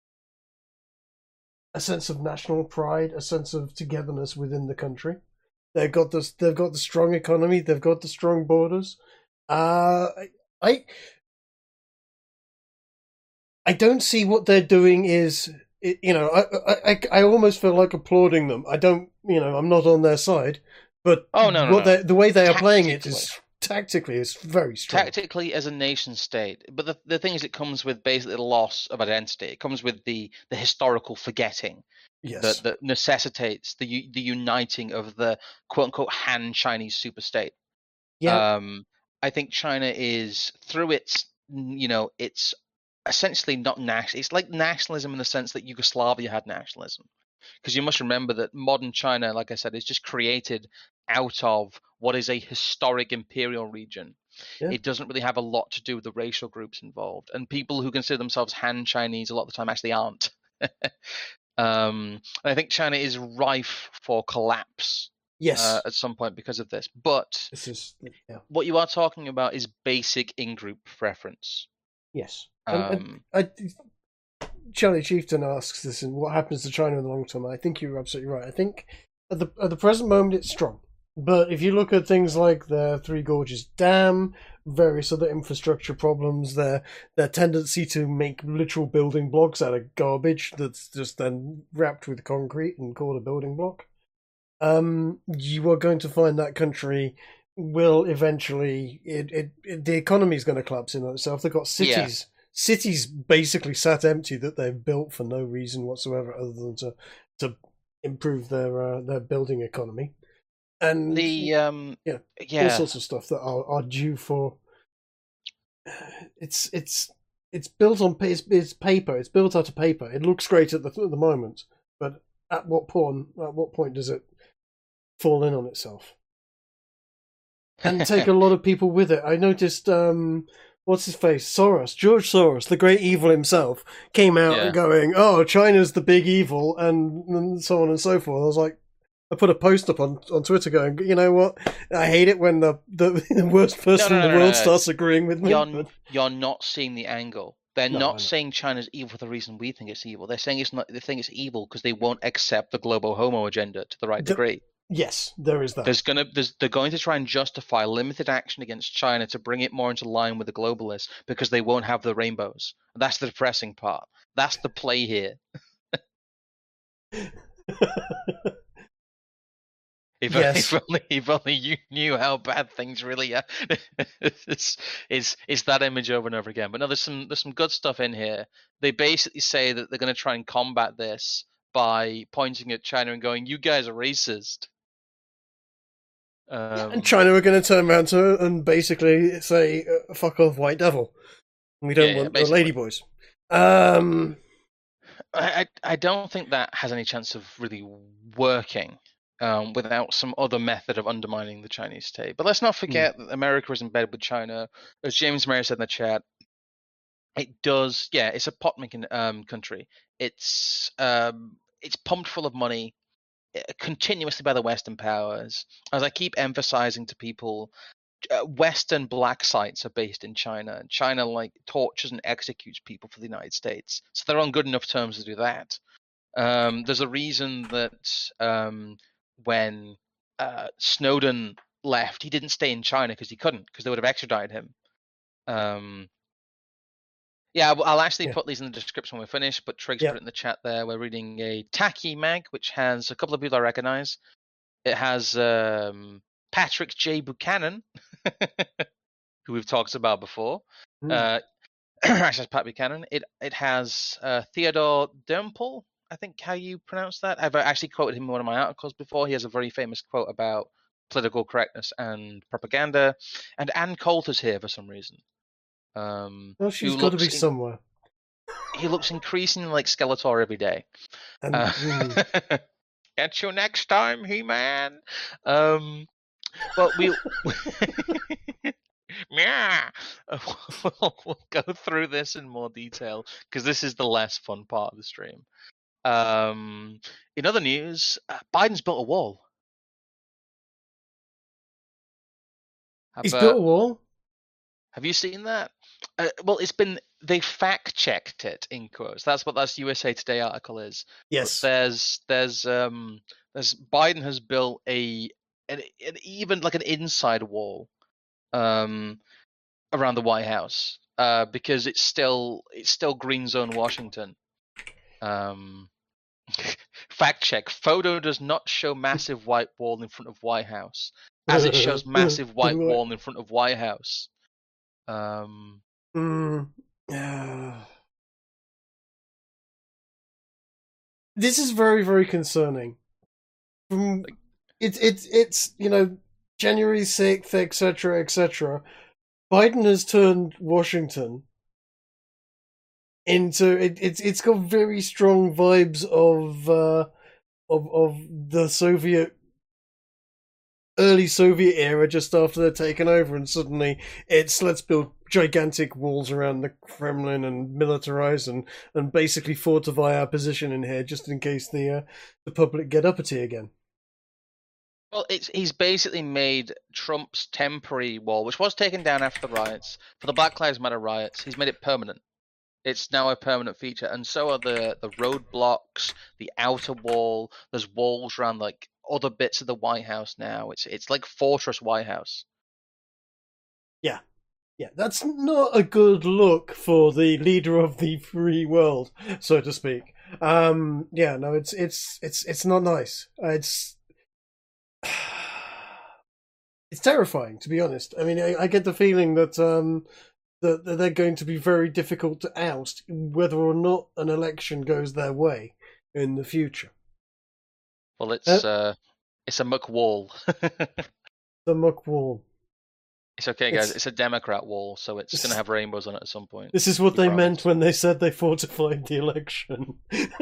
a sense of national pride, a sense of togetherness within the country. They've got the they've got the strong economy. They've got the strong borders. Uh, I I don't see what they're doing is, you know, I I I almost feel like applauding them. I don't, you know, I'm not on their side, but oh no, no, what no. the way they are playing it is. Tactically, it's very strong. Tactically, as a nation state, but the the thing is, it comes with basically the loss of identity. It comes with the, the historical forgetting yes. that, that necessitates the the uniting of the quote unquote Han Chinese super state. Yeah. Um, I think China is through its you know it's essentially not national. It's like nationalism in the sense that Yugoslavia had nationalism, because you must remember that modern China, like I said, is just created out of what is a historic imperial region. Yeah. It doesn't really have a lot to do with the racial groups involved, and people who consider themselves Han Chinese a lot of the time actually aren't. um, and I think China is rife for collapse. Yes, uh, at some point because of this. But this is yeah. what you are talking about is basic in-group preference. Yes, um, and, and I, Charlie Chieftain asks this, and what happens to China in the long term? I think you're absolutely right. I think at the at the present moment it's strong. But if you look at things like the Three Gorges Dam, various other infrastructure problems, their their tendency to make literal building blocks out of garbage that's just then wrapped with concrete and called a building block, um, you are going to find that country will eventually it, it, it the economy is going to collapse in on itself. They've got cities yeah. cities basically sat empty that they've built for no reason whatsoever other than to to improve their uh, their building economy. And the um yeah, yeah all sorts of stuff that are, are due for. It's it's it's built on it's, it's paper. It's built out of paper. It looks great at the at the moment, but at what point at what point does it fall in on itself? And take a lot of people with it. I noticed. Um, what's his face? Soros, George Soros, the great evil himself, came out yeah. going, "Oh, China's the big evil," and, and so on and so forth. I was like. I put a post up on, on Twitter going, you know what? I hate it when the the, the worst person no, no, in the no, world no, no. starts agreeing with me. You're, but... you're not seeing the angle. They're no, not saying China's evil for the reason we think it's evil. They're saying it's not. They think it's evil because they won't accept the global homo agenda to the right the, degree. Yes, there is that. There's gonna, there's, they're going to try and justify limited action against China to bring it more into line with the globalists because they won't have the rainbows. That's the depressing part. That's the play here. If, yes. if, only, if only you knew how bad things really are. it's, it's, it's that image over and over again. But no, there's some there's some good stuff in here. They basically say that they're going to try and combat this by pointing at China and going, "You guys are racist." Um, yeah, and China are going to turn around to her and basically say, uh, "Fuck off, white devil. We don't yeah, want yeah, the ladyboys." Um, I, I I don't think that has any chance of really working. Um, without some other method of undermining the Chinese state. But let's not forget mm. that America is in bed with China. As James Mayer said in the chat, it does, yeah, it's a pot-making um, country. It's um, it's pumped full of money continuously by the Western powers. As I keep emphasizing to people, uh, Western black sites are based in China. China like tortures and executes people for the United States. So they're on good enough terms to do that. Um, there's a reason that um, when uh, Snowden left, he didn't stay in China because he couldn't, because they would have extradited him. Um, yeah, I'll actually yeah. put these in the description when we're finished, but Triggs yeah. put it in the chat there. We're reading a Tacky mag, which has a couple of people I recognize. It has um, Patrick J. Buchanan, who we've talked about before. Mm. Uh, actually, Pat Buchanan. It it has uh, Theodore Dempel, I think how you pronounce that. I've actually quoted him in one of my articles before. He has a very famous quote about political correctness and propaganda. And Ann Coulter's here for some reason. Um, well, she's got to be in, somewhere. He looks increasingly like Skeletor every day. And, uh, mm. Get you next time, He-Man. Um, but we'll... Yeah, we'll, we'll go through this in more detail because this is the less fun part of the stream. Um, in other news, uh, Biden's built a wall. Have, He's uh, built a wall? Have you seen that? Uh, well, it's been, they fact-checked it, in quotes. That's what that U S A Today article is. Yes. But there's, there's, um, there's, Biden has built a, an, an even like an inside wall um, around the White House uh, because it's still, it's still green zone Washington. Um, fact check: photo does not show massive white wall in front of White House, as it shows massive white wall in front of White House. Um, mm, uh, this is very, very concerning. From it's it's it's you know January sixth, et cetera, et cetera. Biden has turned Washington into it, it's it's got very strong vibes of uh, of of the Soviet early Soviet era, just after they're taken over, and suddenly it's let's build gigantic walls around the Kremlin and militarize and, and basically fortify our position in here, just in case the uh, the public get uppity again. Well, it's he's basically made Trump's temporary wall, which was taken down after the riots, for the Black Lives Matter riots. He's made it permanent. It's now a permanent feature, and so are the the roadblocks, the outer wall. There's walls around like other bits of the White House now. It's it's like Fortress White House. Yeah. Yeah, that's not a good look for the leader of the free world, so to speak. Um, yeah, no, it's it's it's it's not nice. Uh, It's it's terrifying, to be honest. I mean, I, I get the feeling that um that, that they're going to be very difficult to oust, whether or not an election goes their way in the future. Well, it's Uh, uh, it's a muck wall. the muck wall. It's okay, guys. It's It's a Democrat wall, so it's this going to is, have rainbows on it at some point. this is what We they promise. meant when they said they fortified the election.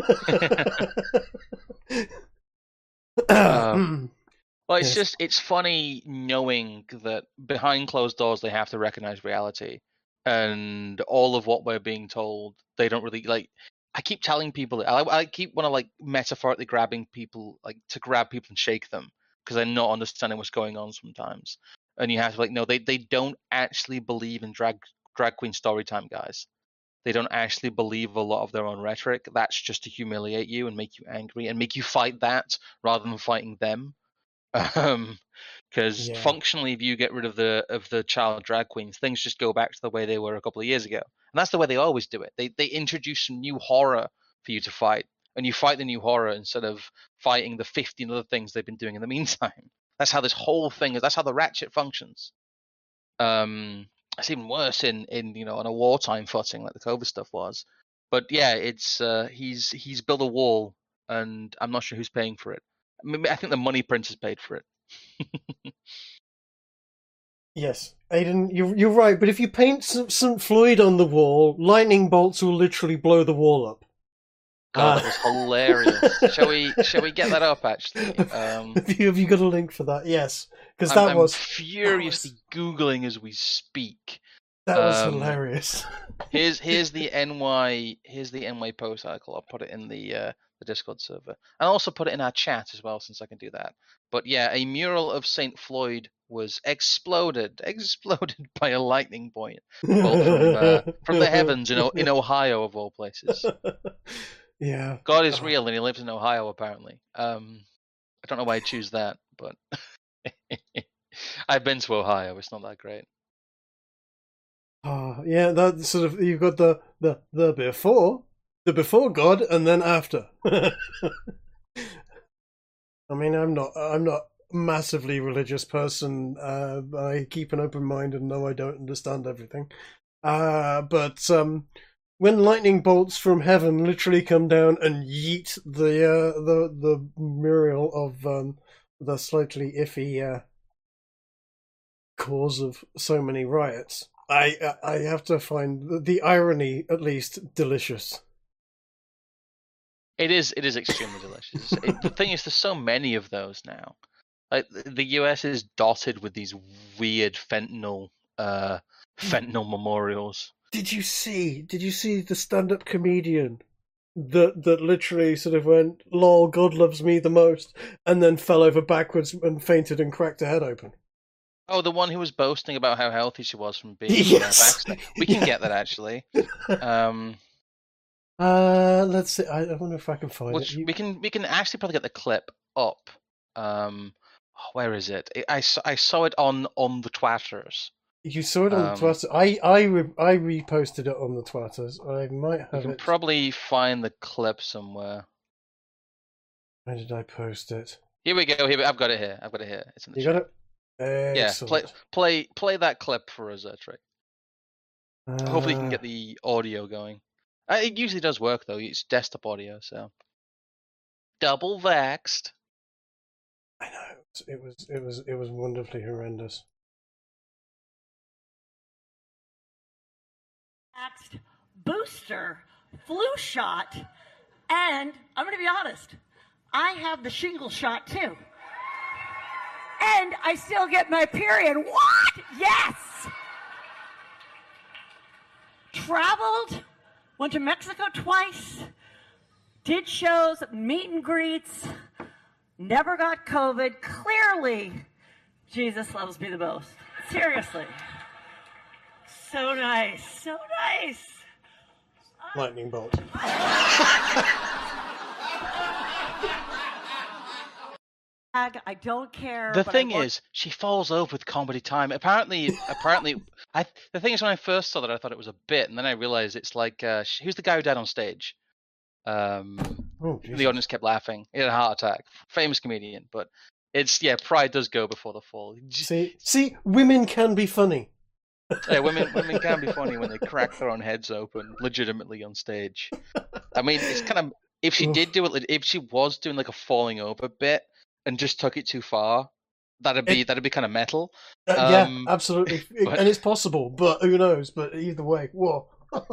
Um, well, it's Yes. just it's funny knowing that behind closed doors they have to recognize reality, and all of what we're being told they don't really like. I keep telling people I, I keep want to like metaphorically grabbing people like to grab people and shake them because they're not understanding what's going on sometimes, and you have to like no they they don't actually believe in drag drag queen story time, guys. They don't actually believe a lot of their own rhetoric. That's just to humiliate you and make you angry and make you fight that rather than fighting them. Um, because Yeah. functionally, if you get rid of the of the child drag queens, things just go back to the way they were a couple of years ago, and that's the way they always do it. They they introduce some new horror for you to fight, and you fight the new horror instead of fighting the fifteen other things they've been doing in the meantime. That's how this whole thing is. That's how the Ratchet functions. Um, it's even worse in in you know on a wartime footing like the COVID stuff was. But yeah, it's uh, he's he's built a wall, and I'm not sure who's paying for it. I, mean, I think the money printers paid for it. Yes, Aiden, you're you're right. But if you paint Saint Floyd on the wall, lightning bolts will literally blow the wall up. God, Uh, that was hilarious. shall we shall we get that up actually? Um, have you have you got a link for that? Yes, because I'm, that I'm was furiously googling as we speak. that was Um, hilarious. Here's here's the N Y here's the N Y post article. I'll put it in the uh, the Discord server, and I'll also put it in our chat as well, since I can do that. But yeah, a mural of Saint Floyd was exploded exploded by a lightning bolt bolt from uh, from the heavens in in Ohio of all places. Yeah, God is oh. real, and He lives in Ohio apparently. Um, I don't know why I choose that, but I've been to Ohio. It's not that great. Oh, yeah, that sort of you've got the the the before, the before God, and then after. I mean, I'm not I'm not a massively religious person. Uh, I keep an open mind and know I don't understand everything. Uh, but um, when lightning bolts from heaven literally come down and yeet the uh, the the mural of um, the slightly iffy uh, cause of so many riots. I I have to find the irony at least delicious. It is. It is extremely delicious. It, the thing is, there's so many of those now. Like the U S is dotted with these weird fentanyl, uh, fentanyl memorials. Did you see? Did you see the stand-up comedian that that literally sort of went, "Lol, God loves me the most," and then fell over backwards and fainted and cracked her head open? Oh, the one who was boasting about how healthy she was from being Yes. uh, vaccinated. We can Yeah. get that actually. Um, uh, let's see. I, I wonder if I can find which it. You... we can we can actually probably get the clip up. Um, where is it? I, I saw it on on the Twatters. You saw it on Um, the Twitter. I I re- I reposted it on the Twitters. I might We have can it. probably find the clip somewhere. Where did I post it? Here we go. Here we, I've got it here. I've got it here. It's in the You chat. got it. Excellent. Yeah, play play play that clip for us, uh, Trick. Uh, Hopefully, you can get the audio going. Uh, it usually does work though. It's desktop audio, so double vaxxed. I know it was it was it was wonderfully horrendous. Vaxxed, booster, flu shot, and I'm going to be honest, I have the shingle shot too. And I still get my period. What? Yes! Traveled, went to Mexico twice, did shows, meet and greets, never got COVID. Clearly, Jesus loves me the most. Seriously. So nice, so nice. lightning bolt. I don't care. The but thing I want- is, she falls over with comedy time. Apparently, apparently, I. The thing is, when I first saw that, I thought it was a bit, and then I realized it's like, uh, sh- who's the guy who died on stage? Um, Oh, the Jesus. audience kept laughing. He had a heart attack. Famous comedian, but it's yeah, pride does go before the fall. See, see, women can be funny. Yeah, women women can be funny when they crack their own heads open, legitimately on stage. I mean, it's kind of if she Oof. did do it, if she was doing like a falling over bit and just took it too far, that'd be It- that'd be kind of metal. Uh, yeah, Um, absolutely, but- and it's possible, but who knows? But either way, whoa!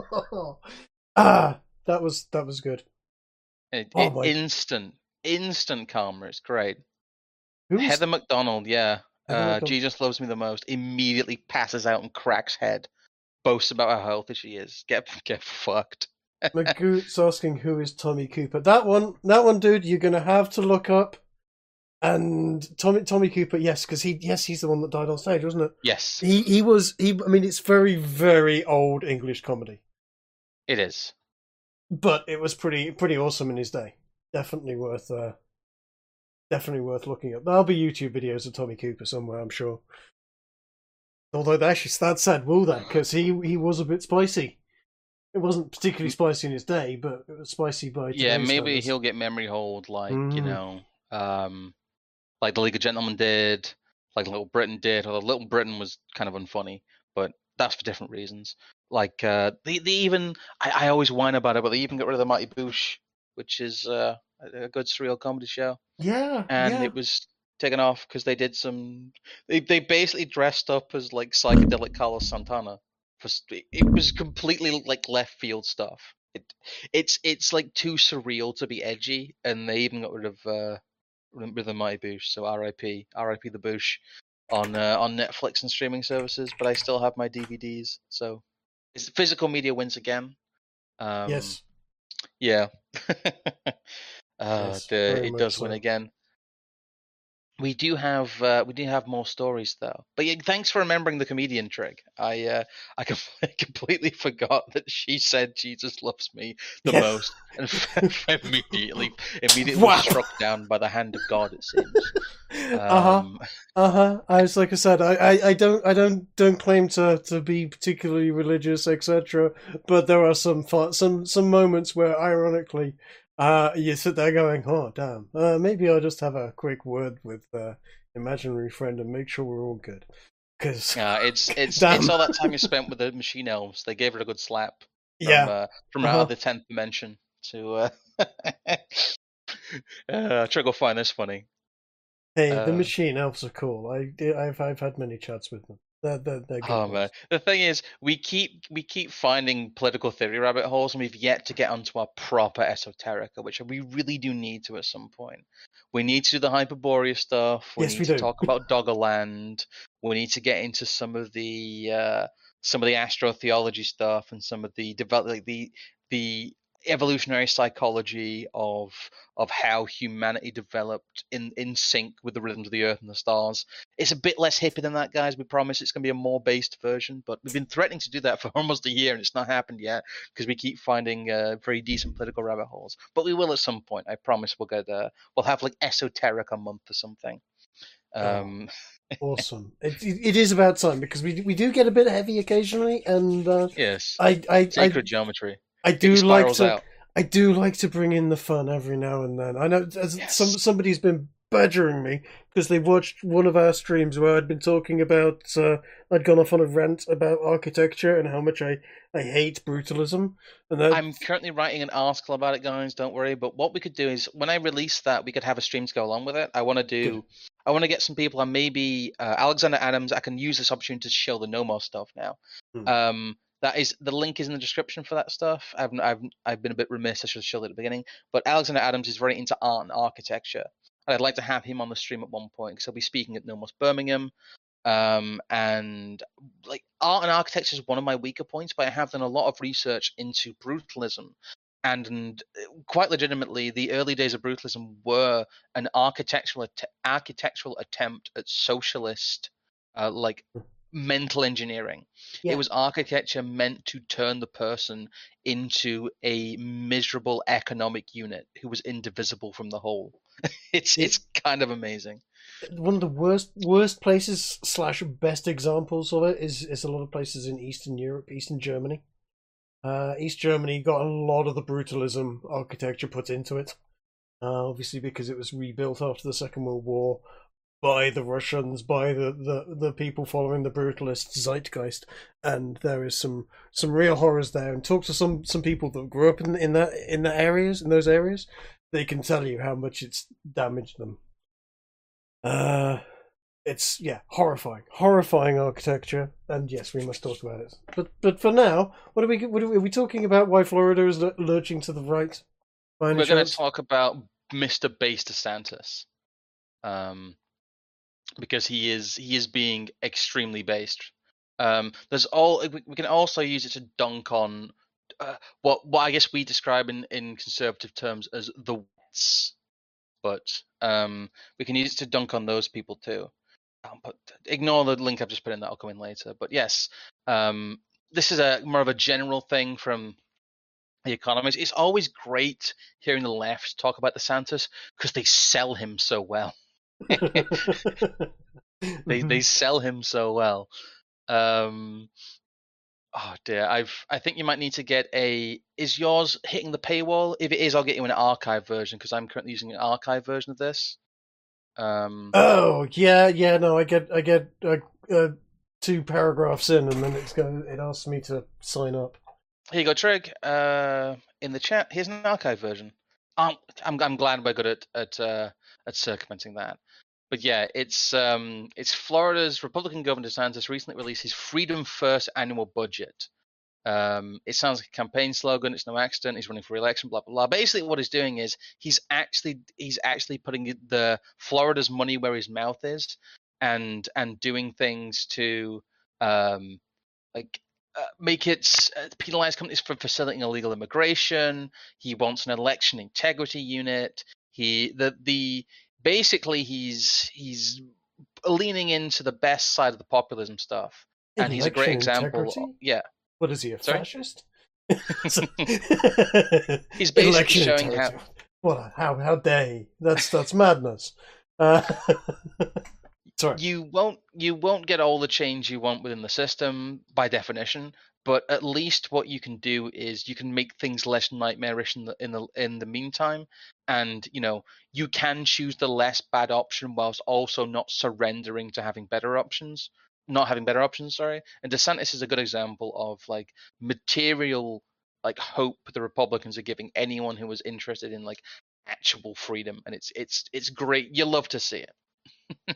ah, that was that was good. It, Oh it- my- instant, instant karma. It's great. Who's Heather McDonald, yeah. Heather Uh, McDonald. Jesus Loves Me the Most. Immediately passes out and cracks head. Boasts about how healthy she is. Get get fucked. Magoot's asking who is Tommy Cooper? That one, that one, dude. You're gonna have to look up. And Tommy Tommy Cooper, yes, because he yes he's the one that died on stage, wasn't it? Yes, He he was he. I mean, it's very very old English comedy, it is. but it was pretty pretty awesome in his day. Definitely worth uh, definitely worth looking up. There'll be YouTube videos of Tommy Cooper somewhere, I'm sure. Although they actually that said, will they? Because he he was a bit spicy. It wasn't particularly spicy in his day, but it was spicy by Yeah, today's maybe standards. he'll get memory hold like you Mm. know, um, like the League of Gentlemen did, like Little Britain did. Although Little Britain was kind of unfunny, but that's for different reasons. Like uh, they they even I, I always whine about it, but they even got rid of the Mighty Boosh, which is uh, a a good surreal comedy show. Yeah, And yeah. it was taken off because they did some. They they basically dressed up as like psychedelic Carlos Santana. For st- it was completely like left field stuff. It it's it's like too surreal to be edgy, and they even got rid of uh, rid of the Mighty Boosh. So R I P R I P the Boosh on uh, on Netflix and streaming services. But I still have my D V Ds. So it's physical media wins again. Um, Yes. Yeah. uh, Yes, the, very it much does win so. again. We do have uh, we do have more stories though. But yeah, thanks for remembering the comedian trick. I uh, I com- completely forgot that she said Jesus loves me the Yeah. most, and immediately immediately Wow. was struck down by the hand of God. It seems. uh huh. Um, Uh huh. As like I said, I, I, I don't I don't don't claim to, to be particularly religious, et cetera. But there are some fun, some some moments where, ironically, uh, you sit there going, "Oh, damn! Uh, maybe I'll just have a quick word with uh, imaginary friend and make sure we're all good." Because uh, it's it's Damn. it's all that time you spent with the machine elves. They gave her a good slap. From, yeah, uh, from Uh-huh. out of the tenth dimension to. Uh, uh, try to go find this funny. hey, the uh, machine elves are cool. I I've I've had many chats with them. They're they're, they're good. Oh ones. man, the thing is, we keep we keep finding political theory rabbit holes, and we've yet to get onto our proper esoterica, which we really do need to at some point. We need to do the Hyperborea stuff. We Yes, need we to do. talk about Doggerland. We need to get into some of the uh, some of the astrotheology stuff and some of the develop like the the evolutionary psychology of of how humanity developed in in sync with the rhythms of the earth and the stars. It's a bit less hippie than that, guys. We promise it's going to be a more based version, but we've been threatening to do that for almost a year, and it's not happened yet because we keep finding uh, very decent political rabbit holes. But we will at some point. I promise we'll get uh, we'll have like esoteric a month or something. Um, Awesome. It, it it is about time because we we do get a bit heavy occasionally, and uh, yes, I I I, sacred geometry. I Get do your like spirals to out. I do like to bring in the fun every now and then. I know as Yes. some somebody's been badgering me because they watched one of our streams where I'd been talking about uh, I'd gone off on a rant about architecture and how much I, I hate brutalism, and that I'm currently writing an article about it, guys. Don't worry. But what we could do is, when I release that, we could have a stream to go along with it. I want to do. Good. I want to get some people, and maybe uh, Alexander Adams. I can use this opportunity to show the No More stuff now. Hmm. Um, that is the link is in the description for that stuff. I've I've I've been a bit remiss. I should have showed it at the beginning. But Alexander Adams is very into art and architecture, and I'd like to have him on the stream at one point because he'll be speaking at No More Birmingham. Um, and like art and architecture is one of my weaker points, but I have done a lot of research into brutalism, and, and quite legitimately, the early days of brutalism were an architectural att- architectural attempt at socialist, uh, like mental engineering. Yeah. It was architecture meant to turn the person into a miserable economic unit who was indivisible from the whole. it's It- it's kind of amazing. One of the worst worst places slash best examples of it is is a lot of places in Eastern Europe, Eastern Germany. Uh, East Germany got a lot of the brutalism architecture put into it, uh, obviously because it was rebuilt after the Second World War by the Russians, by the, the, the people following the brutalist zeitgeist, and there is some some real horrors there. And talk to some, some people that grew up in in that in that areas in those areas, they can tell you how much it's damaged them. Uh, it's yeah, horrifying, horrifying architecture, and yes, we must talk about it. But but for now, what are we what are we, are we talking about? Why Florida is lurching to the right? We're going to talk about Mister Base DeSantis, um, because he is he is being extremely based. Um, there's all we, we can also use it to dunk on uh, what what I guess we describe in, in conservative terms as the wits. But um, we can use it to dunk on those people too. Um, but ignore the link I've just put in; that'll come in later. But yes, um, this is a more of a general thing from the economists. It's always great hearing the left talk about DeSantis because they sell him so well. they they sell him so well. Um, oh dear, I've I think you might need to get a. Is yours hitting the paywall? If it is, I'll get you an archive version because I'm currently using an archive version of this. Um, oh yeah, yeah. No, I get I get uh, uh, two paragraphs in, and then it's going. It asks me to sign up. Here you go, Trig. Uh, in the chat, here's an archive version. Um, I'm I'm glad we're good at at uh, at circumventing that. But yeah, it's um it's Florida's Republican Governor DeSantis recently released his Freedom First annual budget. Um, it sounds like a campaign slogan. It's no accident. He's running for re-election. Blah blah blah. Basically, what he's doing is he's actually he's actually putting the Florida's money where his mouth is, and and doing things to um like uh, make it uh, penalize companies for facilitating illegal immigration. He wants an election integrity unit. He the the basically he's he's leaning into the best side of the populism stuff, and he's a great example. Of, yeah. What is he, a Sorry? fascist? He's basically Election showing how. What? How? How dare he? That's that's madness. Uh, sorry. You won't you won't get all the change you want within the system by definition, but at least what you can do is you can make things less nightmarish in the in the in the meantime, and you know you can choose the less bad option whilst also not surrendering to having better options. Not having better options, sorry. And DeSantis is a good example of like material like hope the Republicans are giving anyone who was interested in like actual freedom, and it's it's it's great. You love to see it.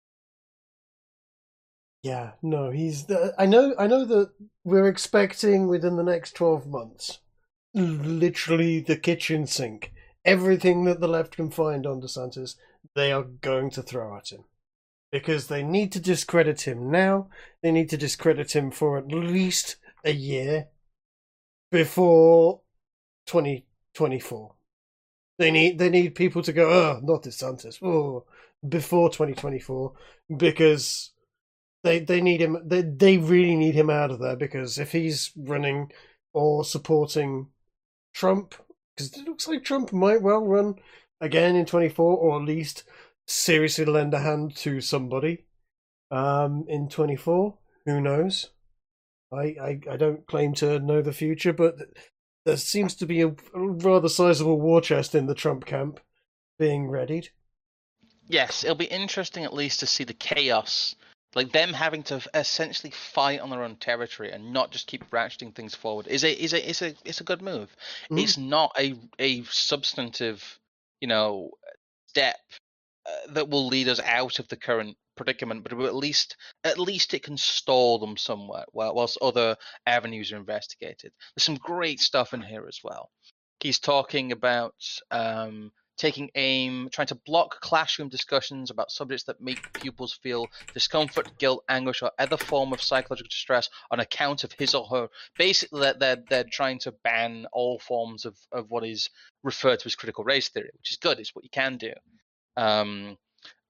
Yeah, no, he's. The, I know. I know that we're expecting within the next twelve months, literally the kitchen sink, everything that the left can find on DeSantis, they are going to throw at him. Because they need to discredit him now. They need to discredit him for at least a year before twenty twenty-four. They need they need people to go, oh, not DeSantis, oh, before twenty twenty-four, because they they need him. They they really need him out of there, because if he's running or supporting Trump, because it looks like Trump might well run again in twenty-four, or at least seriously lend a hand to somebody um, in twenty-four. Who knows? I, I, I don't claim to know the future, but there seems to be a rather sizable war chest in the Trump camp being readied. Yes, it'll be interesting at least to see the chaos, like them having to essentially fight on their own territory and not just keep ratcheting things forward. Is a is a is a it's a good move. Mm. It's not a a substantive, you know, step uh, that will lead us out of the current predicament, but at least at least it can stall them somewhat whilst other avenues are investigated. There's some great stuff in here as well. He's talking about um, taking aim, trying to block classroom discussions about subjects that make pupils feel discomfort, guilt, anguish, or other form of psychological distress on account of his or her. Basically, they're, they're, they're trying to ban all forms of, of what is referred to as critical race theory, which is good. It's what you can do. Um,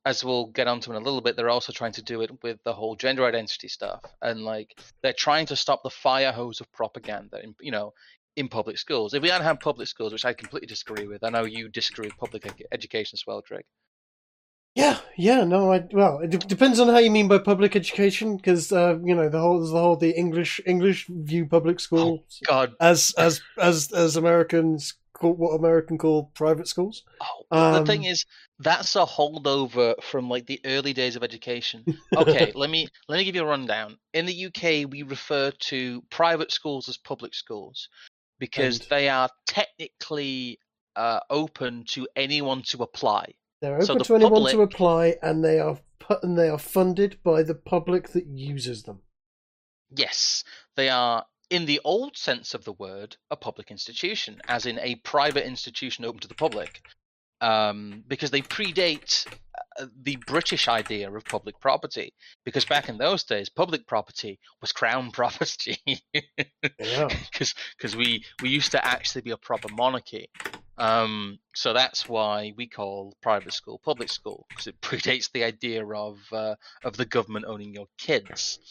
as we'll get onto in a little bit, they're also trying to do it with the whole gender identity stuff, and like they're trying to stop the fire hose of propaganda, in, you know, in public schools. If we hadn't had public schools, which I completely disagree with, I know you disagree with public ed- education as well, Drake. Yeah, yeah, no, I well, it d- depends on how you mean by public education, because uh, you know the whole there's the whole the English English view public school oh, God. as as as as Americans call what American call private schools. Oh, um, the thing is, that's a holdover from like the early days of education. Okay, let me let me give you a rundown. In the U K, we refer to private schools as public schools because and... they are technically uh, open to anyone to apply. They're open so the to anyone public, to apply, and they are put, and they are funded by the public that uses them. Yes, they are, in the old sense of the word, a public institution, as in a private institution open to the public, um, because they predate the British idea of public property. Because back in those days, public property was crown property. Yeah. Because we we used to actually be a proper monarchy. Um, so that's why we call private school public school, because it predates the idea of uh, of the government owning your kids.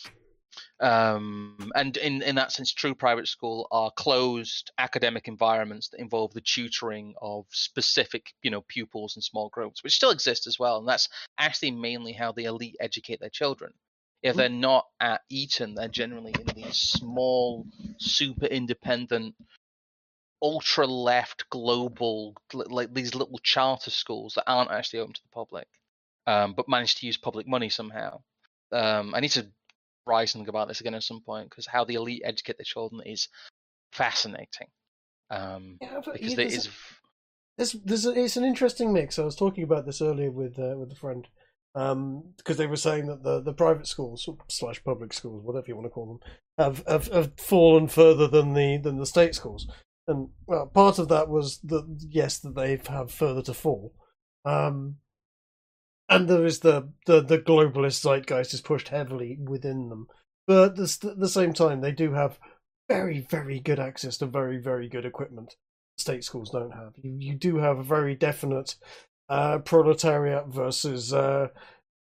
Um, and in, in that sense, true private school are closed academic environments that involve the tutoring of specific, you know, pupils in small groups, which still exist as well. And that's actually mainly how the elite educate their children. If they're not at Eton, they're generally in these small, super independent, ultra left global, like these little charter schools that aren't actually open to the public, um, but manage to use public money somehow. Um, I need to write something about this again at some point, because how the elite educate their children is fascinating. Um, yeah, but, because yeah, there there's, is, there's, there's a, it's an interesting mix. I was talking about this earlier with uh, with a friend, because um, they were saying that the, the private schools slash public schools, whatever you want to call them, have, have have fallen further than the than the state schools. And well, part of that was that yes, that they have further to fall, um, and there is the, the the globalist zeitgeist is pushed heavily within them. But at the, the same time, they do have very very good access to very very good equipment. State schools don't have. You you do have a very definite uh, proletariat versus uh,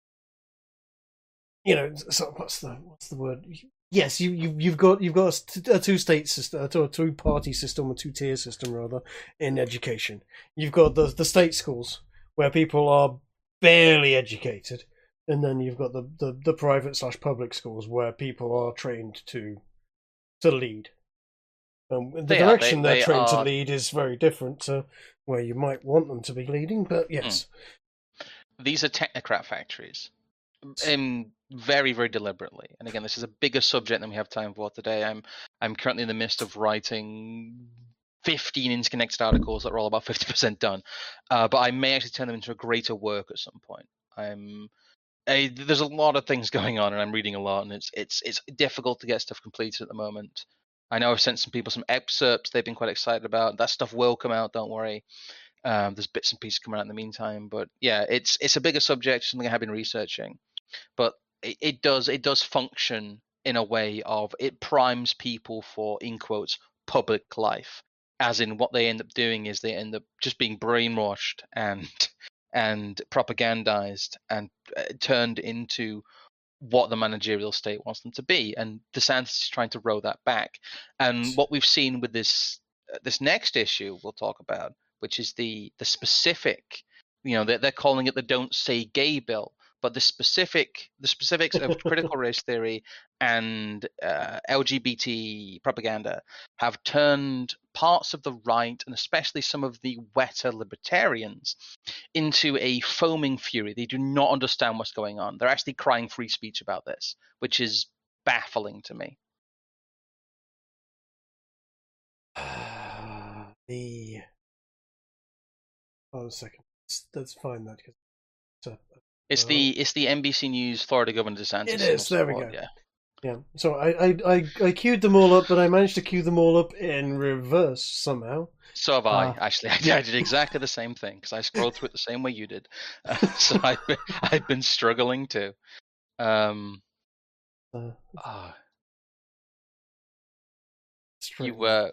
you know so what's the what's the word. Yes, you, you you've got you've got a two state system, a two party system, a two tier system rather in education. You've got the the state schools where people are barely educated, and then you've got the, the, the private slash public schools where people are trained to to lead. Um, the they direction are, they, they're they trained are... to lead is very different to where you might want them to be leading, but yes, mm. These are technocrat factories. Um, very, very deliberately. And again, this is a bigger subject than we have time for today. I'm I'm currently in the midst of writing fifteen interconnected articles that are all about fifty percent done. Uh, but I may actually turn them into a greater work at some point. I'm I, there's a lot of things going on, and I'm reading a lot, and it's it's it's difficult to get stuff completed at the moment. I know I've sent some people some excerpts they've been quite excited about. That stuff will come out, don't worry. Um, there's bits and pieces coming out in the meantime, but yeah, it's it's a bigger subject, something I have been researching. But it, it does it does function in a way of it primes people for, in quotes, public life, as in what they end up doing is they end up just being brainwashed and and propagandized and uh, turned into what the managerial state wants them to be. And DeSantis is trying to row that back. And what we've seen with this uh, this next issue we'll talk about, which is the the specific, you know, they're, they're calling it the "Don't Say Gay" bill. But the specific, the specifics of critical race theory and uh, L G B T propaganda have turned parts of the right, and especially some of the wetter libertarians, into a foaming fury. They do not understand what's going on. They're actually crying free speech about this, which is baffling to me. the hold on a second. That's fine. That because. It's uh, the it's the N B C News Florida Governor DeSantis. It is. There we go. Yeah. Yeah. So I, I I I queued them all up, but I managed to queue them all up in reverse somehow. So have I. Uh, Actually, I did, I did exactly the same thing because I scrolled through it the same way you did. Uh, so I've been, I've been struggling too. Um. Uh, uh, strange. you uh.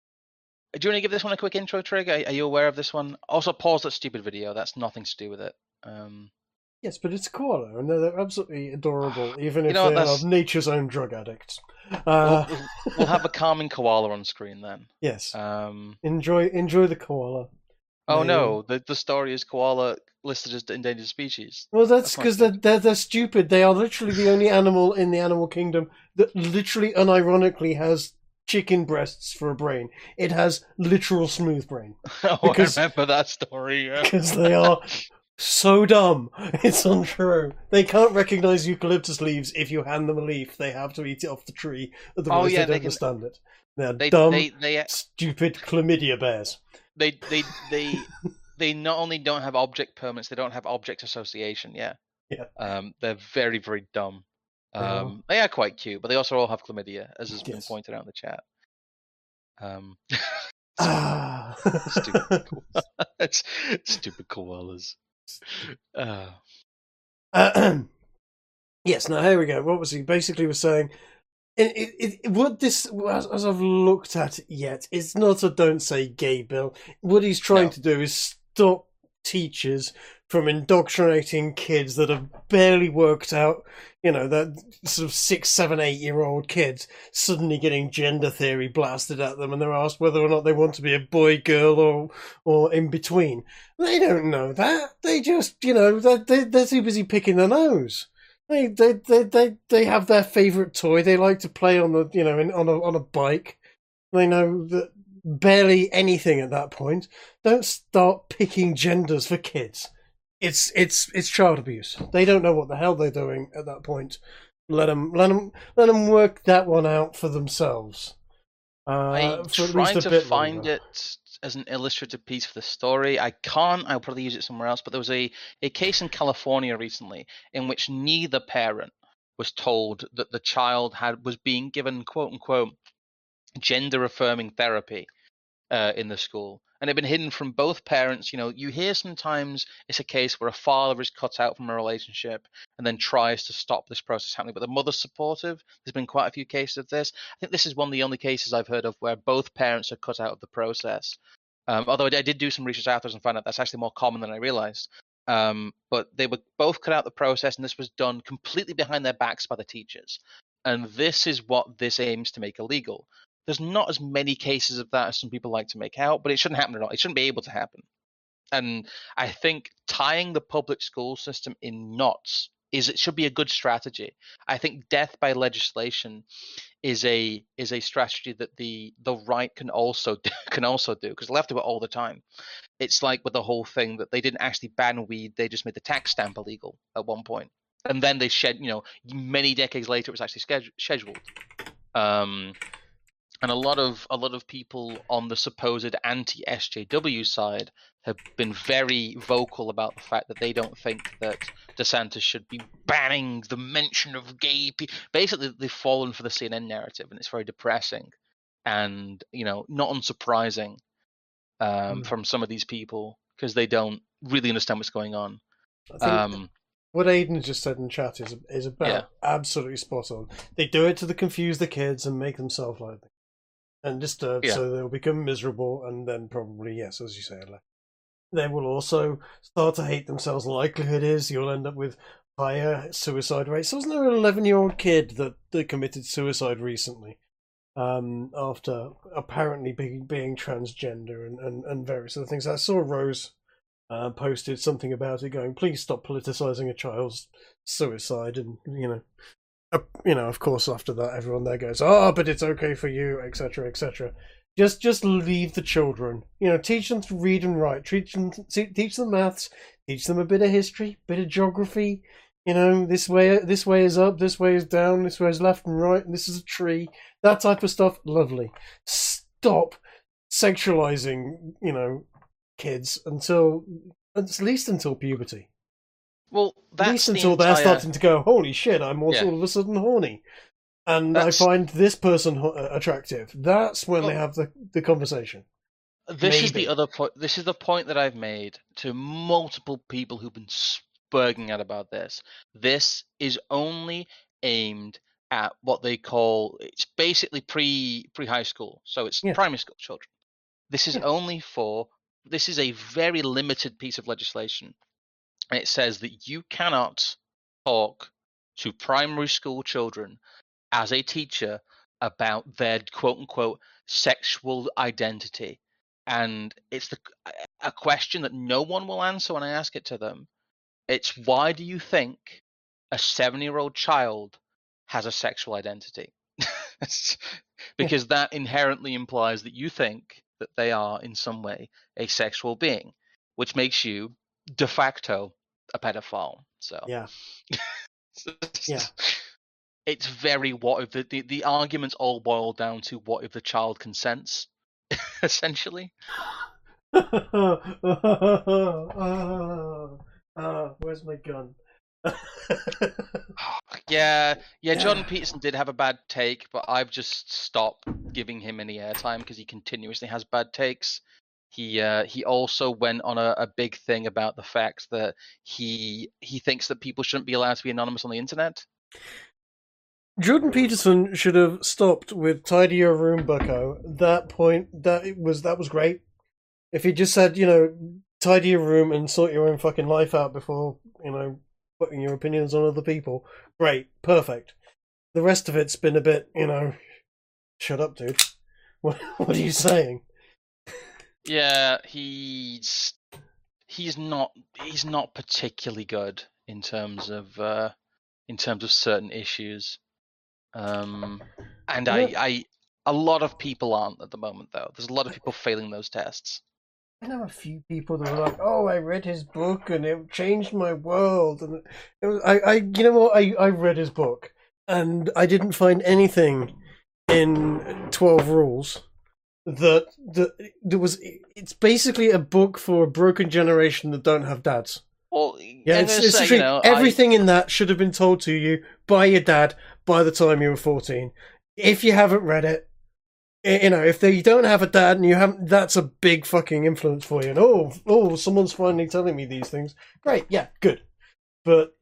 Do you want to give this one a quick intro, Trig? Are, are you aware of this one? Also, pause that stupid video. That's nothing to do with it. Um, Yes, but it's a koala, and they're, they're absolutely adorable, even You if know what, they that's- are nature's own drug addicts. we'll, Uh, we'll, we'll have a calming koala on screen then. yes, Um, enjoy enjoy the koala. oh They- no, the the story is koala listed as endangered species. Well, that's That's not because they're, good. they're they're stupid. They are literally the only animal in the animal kingdom that literally, unironically, has chicken breasts for a brain. It has literal smooth brain Oh, because- I remember that story. Yeah. because they are so dumb. It's untrue. They can't recognize eucalyptus leaves if you hand them a leaf. They have to eat it off the tree. Otherwise, Oh, yeah, they don't they can- understand it. They're They, dumb, they they stupid chlamydia bears. they they they they not only don't have object permanence, they don't have object association. Yeah. Yeah. Um, they're very very dumb. They are. Um, they are quite cute, but they also all have chlamydia, as has been Yes. pointed out in the chat. Um, Ah. stupid, it's stupid koalas. Uh, Uh, yes, now here we go. What was he basically was saying? It, it, it, what this, as, as I've looked at it yet, it's not a don't say gay bill. What he's trying No. to do is stop teachers from indoctrinating kids that have barely worked out, you know, that sort of six, seven, eight year old kids suddenly getting gender theory blasted at them, and they're asked whether or not they want to be a boy, girl, or or in between. They don't know that. They just, you know, they they they're too busy picking their nose. They they they they they have their favorite toy. They like to play on the, you know, in, on a on a bike. They know that barely anything at that point. Don't start picking genders for kids. It's it's it's child abuse. They don't know what the hell they're doing at that point. Let them let them let them work that one out for themselves. Uh, I for at tried least a to bit find longer. it as an illustrative piece for the story. I can't. I'll probably use it somewhere else. But there was a, a case in California recently in which neither parent was told that the child had was being given quote unquote gender affirming therapy uh, in the school, and it had been hidden from both parents. You know, you hear sometimes it's a case where a father is cut out from a relationship and then tries to stop this process happening, but the mother's supportive. There's been quite a few cases of this. I think this is one of the only cases I've heard of where both parents are cut out of the process. Um, although I did do some research afterwards and found out that's actually more common than I realized. Um, but they were both cut out of the process, and this was done completely behind their backs by the teachers. And this is what this aims to make illegal. There's not as many cases of that as some people like to make out, but it shouldn't happen at all. It shouldn't be able to happen. And I think tying the public school system in knots is it should be a good strategy. I think death by legislation is a is a strategy that the the right can also do, can also do, because the left do it all the time. It's like with the whole thing that they didn't actually ban weed; they just made the tax stamp illegal at one point, and then they shed. You know, many decades later, it was actually scheduled. scheduled. Um, and a lot of a lot of people on the supposed anti-S J W side have been very vocal about the fact that they don't think that DeSantis should be banning the mention of gay people. Basically, they've fallen for the C N N narrative, and it's very depressing, and you know, not unsurprising um, Mm. from some of these people because they don't really understand what's going on. I think Um, what Aidan just said in chat is is about Yeah. absolutely spot on. They do it to the confuse the kids and make them self-loathing and disturbed, Yeah. so they'll become miserable, and then probably, yes, as you say, like, they will also start to hate themselves. The likelihood is you'll end up with higher suicide rates. So wasn't there an eleven-year-old kid that, that committed suicide recently um, after apparently being, being transgender and, and, and various other things? I saw Rose uh, posted something about it going, please stop politicizing a child's suicide, and, you know, uh, you know, of course, after that, everyone there goes, oh, but it's okay for you, et cetera, et cetera. Just, just leave the children. You know, teach them to read and write. Teach them, teach them maths. Teach them a bit of history, bit of geography. You know, this way, this way is up, this way is down, this way is left and right, and this is a tree. That type of stuff, lovely. Stop sexualizing, you know, kids until at least until puberty. well, At that's least the until they're entire- starting to go, holy shit, I'm also Yeah. all of a sudden horny. And That's- I find this person ho- uh, attractive. That's when they Well- have the, the conversation. This is Maybe. the other point. This is the point that I've made to multiple people who've been spurging out about this. This is only aimed at what they call it's basically pre pre high school, so it's Yeah. primary school children. This is Yeah. only for this is a very limited piece of legislation. and it says that you cannot talk to primary school children as a teacher about their quote unquote sexual identity. And it's the a question that no one will answer when I ask it to them. It's, why do you think a seven-year-old child has a sexual identity? Because that inherently implies that you think that they are in some way a sexual being, which makes you de facto a pedophile. So Yeah. Yeah. It's very, what if the, the the arguments all boil down to what if the child consents, essentially. uh, where's my gun? yeah, yeah. Jordan Peterson did have a bad take, but I've just stopped giving him any airtime because he continuously has bad takes. He uh, he also went on a, a big thing about the fact that he he thinks that people shouldn't be allowed to be anonymous on the internet. Jordan Peterson should have stopped with "Tidy your room, Bucko." That point, that it was that was great. If he just said, you know, tidy your room and sort your own fucking life out before, you know, putting your opinions on other people, great, perfect. The rest of it's been a bit, you know, shut up, dude. What what are you saying? Yeah, he's he's not he's not particularly good in terms of uh, in terms of certain issues. Um, and I, I, a lot of people aren't at the moment, though. There's a lot of people failing those tests. I know a few people that were like, "Oh, I read his book and it changed my world." And it was, I, I, you know what? I, I read his book and I didn't find anything in twelve Rules that that that was. It's basically a book for a broken generation that don't have dads. Well, yeah, it's, it's say, you know, everything I... in that should have been told to you by your dad by the time you were fourteen. If you haven't read it, you know, if they, you don't have a dad and you haven't, that's a big fucking influence for you. And oh, oh, someone's finally telling me these things. Great, yeah, good. But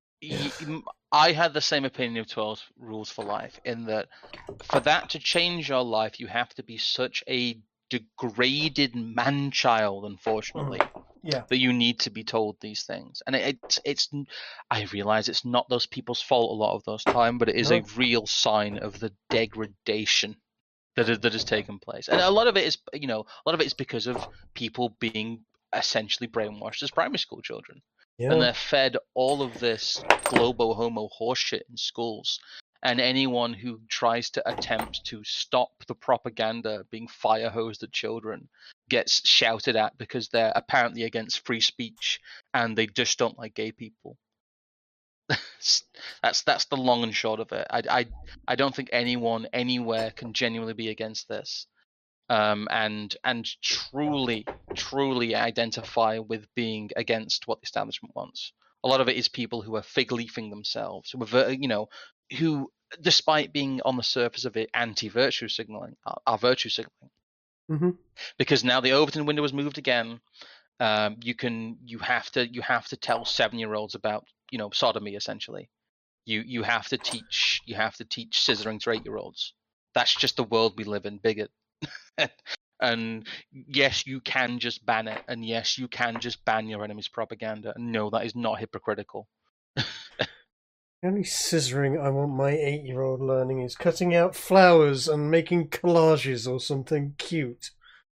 I had the same opinion of twelve Rules for Life, in that for that to change your life, you have to be such a degraded man-child, unfortunately. Yeah. That you need to be told these things, and it, it's it's. I realize it's not those people's fault a lot of those time, but it is no. a real sign of the degradation that is, that has taken place, and a lot of it is, you know, a lot of it is because of people being essentially brainwashed as primary school children, yeah. and they're fed all of this globo homo horseshit in schools. And anyone who tries to attempt to stop the propaganda being fire hosed at children gets shouted at because they're apparently against free speech and they just don't like gay people. that's that's the long and short of it. I, I, I don't think anyone anywhere can genuinely be against this, um, and and truly truly identify with being against what the establishment wants. A lot of it is people who are fig-leafing themselves, who are, you know, who, despite being on the surface of it anti-virtue signaling, are, are virtue signaling. Mm-hmm. Because now the Overton window was moved again. Um, you can, you have to, you have to tell seven-year-olds about, you know, sodomy. Essentially, you you have to teach, you have to teach scissoring to eight-year-olds. That's just the world we live in, bigot. And yes, you can just ban it, and yes, you can just ban your enemy's propaganda. And no, that is not hypocritical. The only scissoring I want my eight-year-old learning is cutting out flowers and making collages or something cute.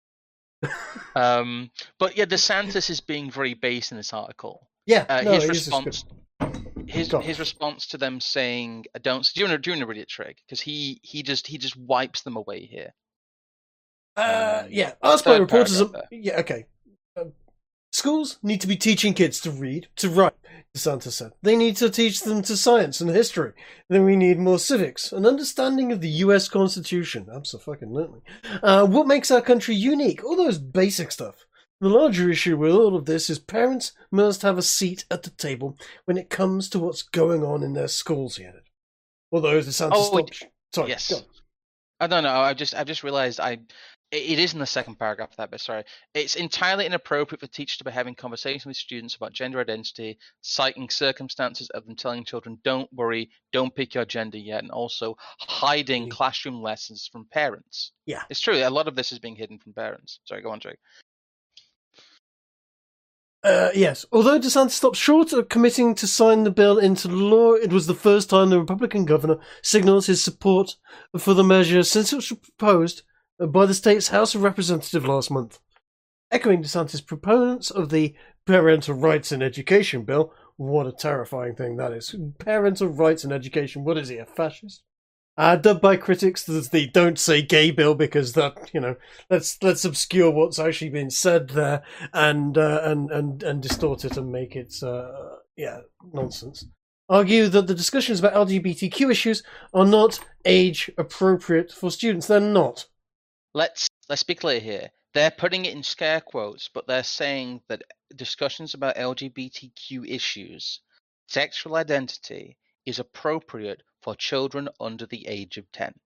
um, but yeah, DeSantis is being very base in this article. Yeah, uh, no, his response, his God. his response to them saying, "Don't." Do you want to do you want to read it, Trig? Because he he just he just wipes them away here. Uh, yeah, asked by reporters. Of, yeah, okay. Um, schools need to be teaching kids to read, to write, DeSantis said. They need to teach them to science and history. Then we need more civics, an understanding of the U S Constitution. Absolutely. Uh, what makes our country unique? All those basic stuff. The larger issue with all of this is parents must have a seat at the table when it comes to what's going on in their schools, he added. Although DeSantis oh, stopped. Sorry, yes. I don't know. I just I just realised I. It is in the second paragraph of that bit, sorry. It's entirely inappropriate for teachers to be having conversations with students about gender identity, citing circumstances of them telling children, don't worry, don't pick your gender yet, and also hiding mm. classroom lessons from parents. Yeah. It's true, a lot of this is being hidden from parents. Sorry, go on, Jake. Uh, yes. Although DeSantis stopped short of committing to sign the bill into law, it was the first time the Republican governor signaled his support for the measure since it was proposed by the state's House of Representatives last month. Echoing DeSantis' proponents of the Parental Rights in Education bill, what a terrifying thing that is. Parental Rights in Education, what is he, a fascist? Uh, dubbed by critics as the "Don't Say Gay" bill, because that, you know, let's let's obscure what's actually been said there and uh, and and and distort it and make it uh, yeah nonsense. Argue that the discussions about L G B T Q issues are not age appropriate for students. They're not. Let's let's be clear here. They're putting it in scare quotes, but they're saying that discussions about L G B T Q issues, sexual identity, is appropriate for children under the age of ten.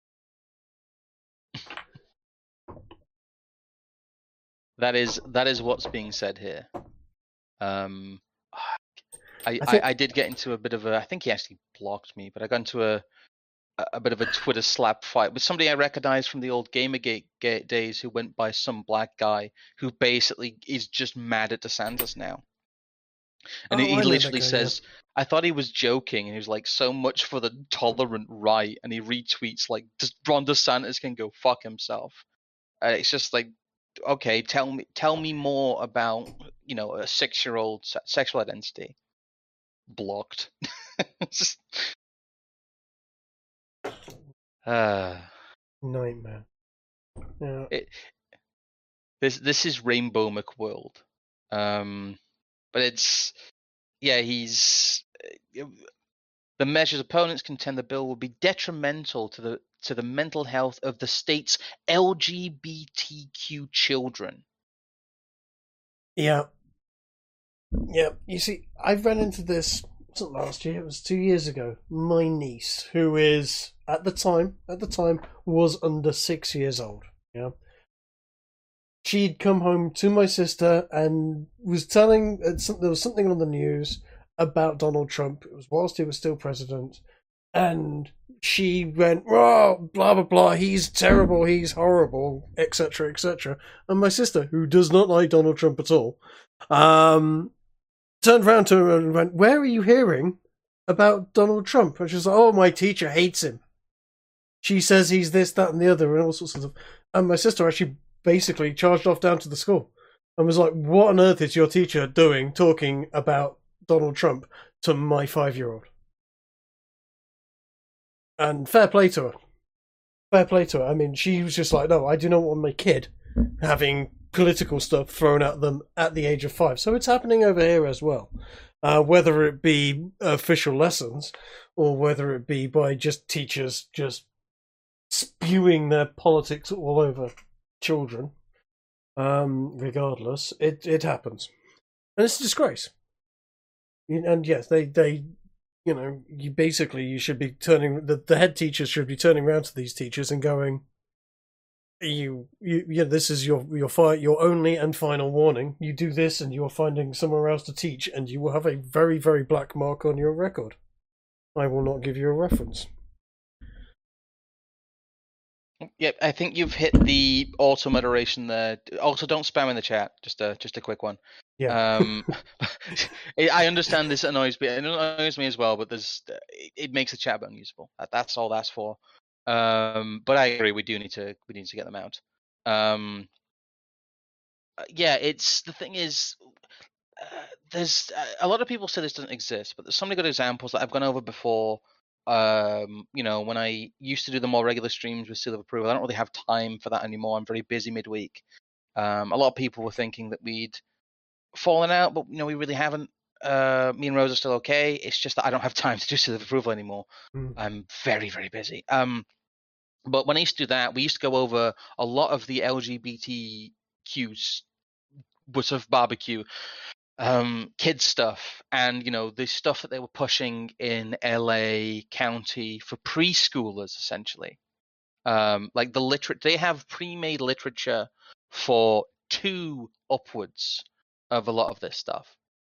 That is that is what's being said here. Um, I, I, think... I, I did get into a bit of a. I think he actually blocked me, but I got into a a bit of a Twitter slap fight with somebody I recognized from the old Gamergate days, who went by some black guy who basically is just mad at DeSantis now. And oh, he, he literally says, yeah. I thought he was joking, and he was like, so much for the tolerant right, and he retweets like, Ron DeSantis can go fuck himself. Uh, it's just like, okay, tell me tell me more about, you know, a six-year-old se- sexual identity. Blocked. just... uh, Nightmare. Yeah. It, this this is Rainbow McWorld. Um, but it's, yeah, he's... The measure's opponents contend the bill will be detrimental to the to the mental health of the state's L G B T Q children. Yeah. Yeah. You see, I've run into this, it wasn't last year, it was two years ago. My niece, who is, at the time, at the time, was under six years old. Yeah. She'd come home to my sister and was telling, there was something on the news about Donald Trump. It was whilst he was still president, and she went, oh, blah blah blah, he's terrible, he's horrible, etc, etc. And my sister, who does not like Donald Trump at all, um turned around to her and went, where are you hearing about Donald Trump? And she was like, oh, my teacher hates him, she says he's this, that and the other, and all sorts of stuff. And my sister actually basically charged off down to the school and was like, what on earth is your teacher doing talking about Donald Trump to my five-year-old? And fair play to her. Fair play to her. I mean, she was just like, no, I do not want my kid having political stuff thrown at them at the age of five. So it's happening over here as well. Uh, whether it be official lessons or whether it be by just teachers just spewing their politics all over children. Um, regardless, it, it happens. And it's a disgrace. And yes, they, they, you know, you basically, you should be turning, the, the head teachers should be turning around to these teachers and going, you, you, yeah, this is your, your fi- your only and final warning. You do this and you're finding somewhere else to teach, and you will have a very, very black mark on your record. I will not give you a reference. Yep, I think you've hit the auto moderation there. Also, don't spam in the chat. Just a just a quick one. Yeah. Um, I understand this annoys me. It annoys me as well, but there's it makes the chat unusable. That's all that's for. Um, but I agree. We do need to we need to get them out. Um, yeah, it's the thing is, uh, there's a lot of people say this doesn't exist, but there's so many good examples that I've gone over before. Um, you know, when I used to do the more regular streams with Seal of Approval, I don't really have time for that anymore. I'm very busy midweek. Um, a lot of people were thinking that we'd fallen out, but you know, we really haven't. Uh, me and Rose are still okay. It's just that I don't have time to do Seal of Approval anymore. Mm. I'm very, very busy. Um, but when I used to do that, we used to go over a lot of the L G B T Q sort of barbecue. Um, kids stuff, and you know the stuff that they were pushing in L A County for preschoolers, essentially. Um, like the literate, they have pre-made literature for two upwards of a lot of this stuff.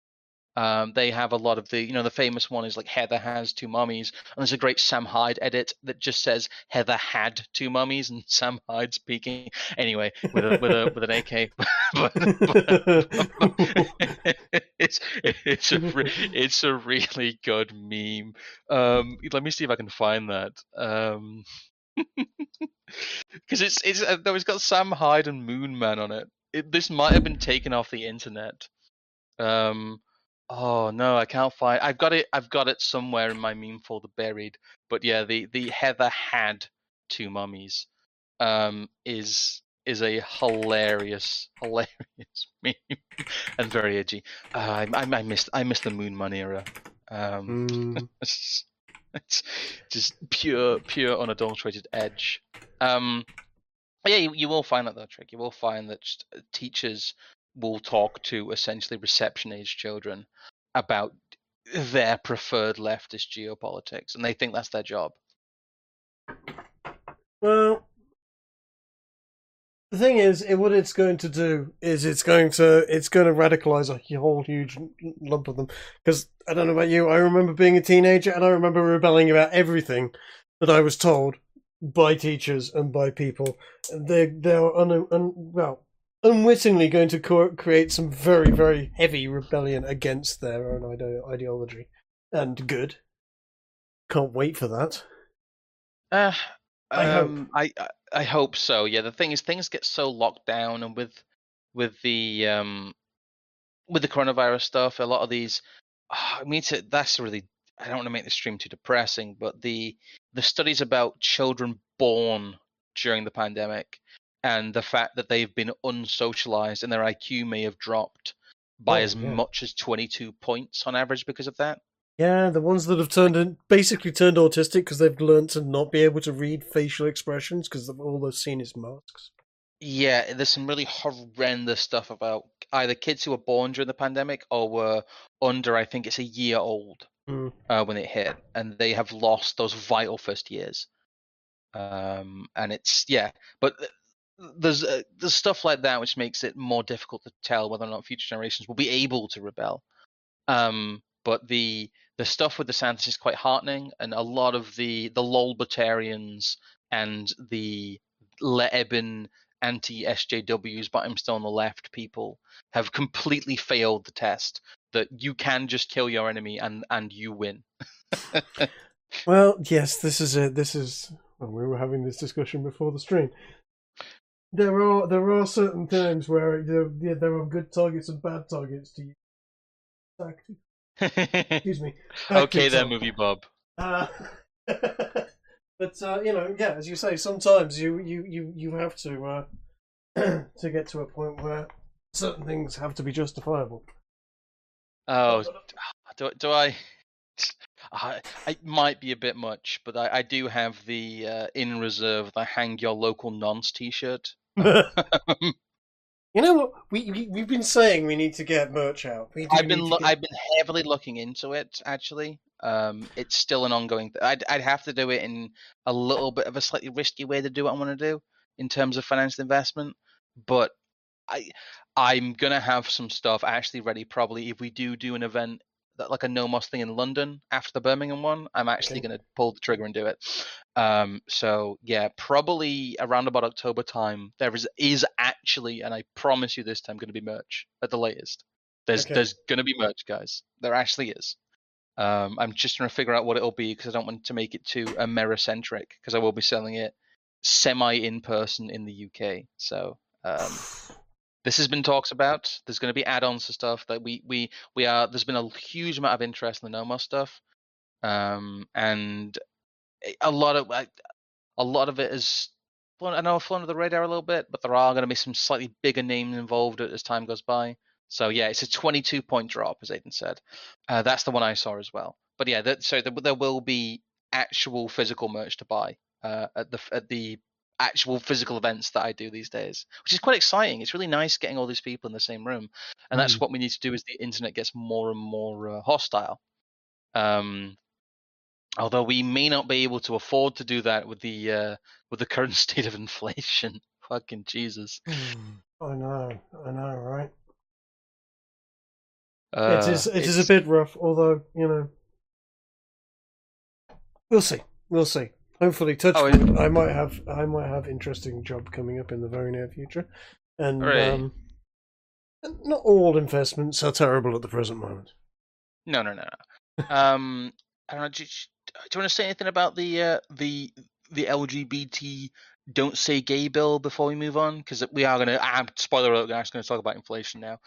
Um, they have a lot of the, you know, the famous one is like Heather has two mummies, and there's a great Sam Hyde edit that just says Heather had two mummies, and Sam Hyde speaking anyway with a with a with an A K. but, but, but it's it's a re- it's a really good meme. Um, let me see if I can find that. Um, because it's it's uh, no, it's got Sam Hyde and Moon Man on it. it. This might have been taken off the internet. Um, oh no, I can't find. I've got it. I've got it somewhere in my meme folder buried. But yeah, the the Heather had two mummies. Um, is is a hilarious, hilarious meme and very edgy. Uh, I, I I missed I missed the Moon Man era. Um, Mm. it's, it's just pure pure unadulterated edge. Um, yeah, you, you will find that though, Trick. You will find that just, uh, teachers will talk to essentially reception age children about their preferred leftist geopolitics, and they think that's their job. Well, the thing is, it, what it's going to do is it's going to it's going to radicalize a whole huge lump of them. Because I don't know about you, I remember being a teenager and I remember rebelling about everything that I was told by teachers and by people. They they're un, un, well unwittingly going to co- create some very very heavy rebellion against their own ide- ideology, and good. Can't wait for that. Uh, I hope. um, I, I I hope so. Yeah, the thing is, things get so locked down, and with with the um with the coronavirus stuff, a lot of these. I mean, to, that's really. I don't want to make the stream too depressing, but the the studies about children born during the pandemic and the fact that they've been unsocialized and their I Q may have dropped by Oh, as yeah. much as twenty-two points on average because of that. Yeah, the ones that have turned in, basically turned autistic because they've learned to not be able to read facial expressions because all they've seen is masks. Yeah, there's some really horrendous stuff about either kids who were born during the pandemic or were under, I think it's a year old Mm. uh, when it hit, and they have lost those vital first years. Um, and it's yeah, but there's uh, there's stuff like that which makes it more difficult to tell whether or not future generations will be able to rebel. Um, but the the stuff with DeSantis is quite heartening, and a lot of the the Lolbertarians and the Let Eben anti-S J Ws, but I'm still on the left people have completely failed the test that you can just kill your enemy and and you win. Well, yes, this is it. This is. Well, we were having this discussion before the stream. There are there are certain times where there, yeah, there are good targets and bad targets to use. Excuse me. Okay, then, movie Bob. Uh, but uh, you know, yeah, as you say, sometimes you you you, you have to uh, to get to a point where certain things have to be justifiable. Oh, do do I? I it might be a bit much, but I, I do have the uh, in reserve the "Hang Your Local Nonce" T-shirt. You know what? We, we we've been saying we need to get merch out. We do I've been need lo- to get... I've been heavily looking into it. Actually, um, it's still an ongoing. Th- I'd I'd have to do it in a little bit of a slightly risky way to do what I want to do in terms of financial investment, but I I'm gonna have some stuff actually ready. Probably if we do do an event that like a No Moss thing in London after the Birmingham one, I'm actually Okay. gonna pull the trigger and do it. Um, so yeah, probably around about October time, there is is actually, and I promise you this time, going to be merch at the latest. There's Okay. there's going to be merch, guys. There actually is. Um, I'm just trying to figure out what it'll be because I don't want to make it too Americentric because I will be selling it semi in person in the U K. So um, this has been talked about. There's going to be add-ons to stuff that we we we are. There's been a huge amount of interest in the No More stuff, um, and a lot of a lot of it is. I know I've flown under the radar a little bit, but there are going to be some slightly bigger names involved as time goes by. So yeah, it's a twenty-two point drop, as Aidan said. Uh, that's the one I saw as well. But yeah, that, so there, there will be actual physical merch to buy uh, at the at the actual physical events that I do these days, which is quite exciting. It's really nice getting all these people in the same room, and that's Mm. what we need to do as the internet gets more and more uh, hostile. Um, although we may not be able to afford to do that with the uh, with the current state of inflation. Fucking Jesus. I know, I know, right? Uh, it is. It it's... is a bit rough, although you know, we'll see. We'll see. Hopefully, touch Oh, wood, it... I might have. I might have interesting job coming up in the very near future, and Hooray. um, not all investments are terrible at the present moment. No, no, no, no. um, I don't know. Do you, do you want to say anything about the uh, the the L G B T don't say gay bill before we move on? Because we are going to. Ah, spoiler alert. We're actually going to talk about inflation now.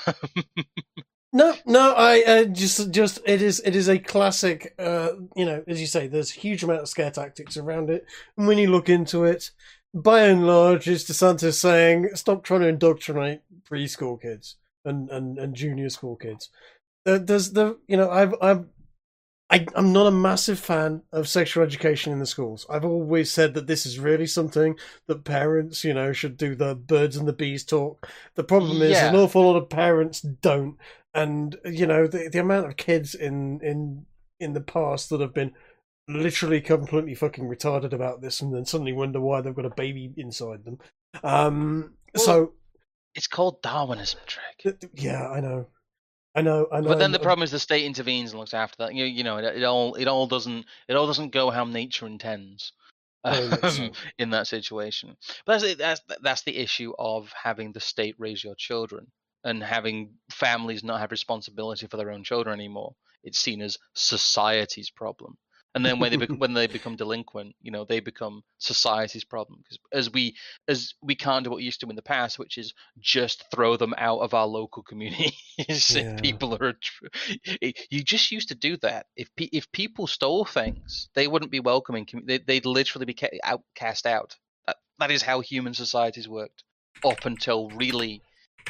No, no, I uh, just, just it is, it is a classic. Uh, you know, as you say, there's a huge amount of scare tactics around it, and when you look into it, by and large, it's DeSantis saying, "Stop trying to indoctrinate preschool kids and, and, and junior school kids." Uh, there's the, you know, I've, I've, I, I'm not a massive fan of sexual education in the schools. I've always said that this is really something that parents, you know, should do the birds and the bees talk. The problem is Yeah. an awful lot of parents don't. And you know the the amount of kids in in in the past that have been literally completely fucking retarded about this, and then suddenly wonder why they've got a baby inside them. Um, Well, so it's called Darwinism, Drake. yeah, I know, I know, I know. But then the problem is the state intervenes and looks after that. You you know it, it all it all doesn't it all doesn't go how nature intends. Very much so. Um, in that situation, but that's, that's that's the issue of having the state raise your children and having families not have responsibility for their own children anymore. It's seen as society's problem, and then when they become, when they become delinquent, you know, they become society's problem, because as we as we can't do what we used to in the past, which is just throw them out of our local communities. Yeah. If people are, you just used to do that. If if people stole things, they wouldn't be welcoming. They, they'd literally be out, cast out. That, that is how human societies worked up until really,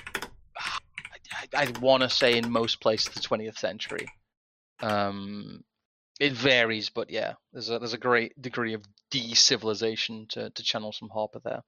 I, I'd want to say in most places the twentieth century. Um, it varies, but yeah, there's a there's a great degree of de-civilization to, to channel some Harper there.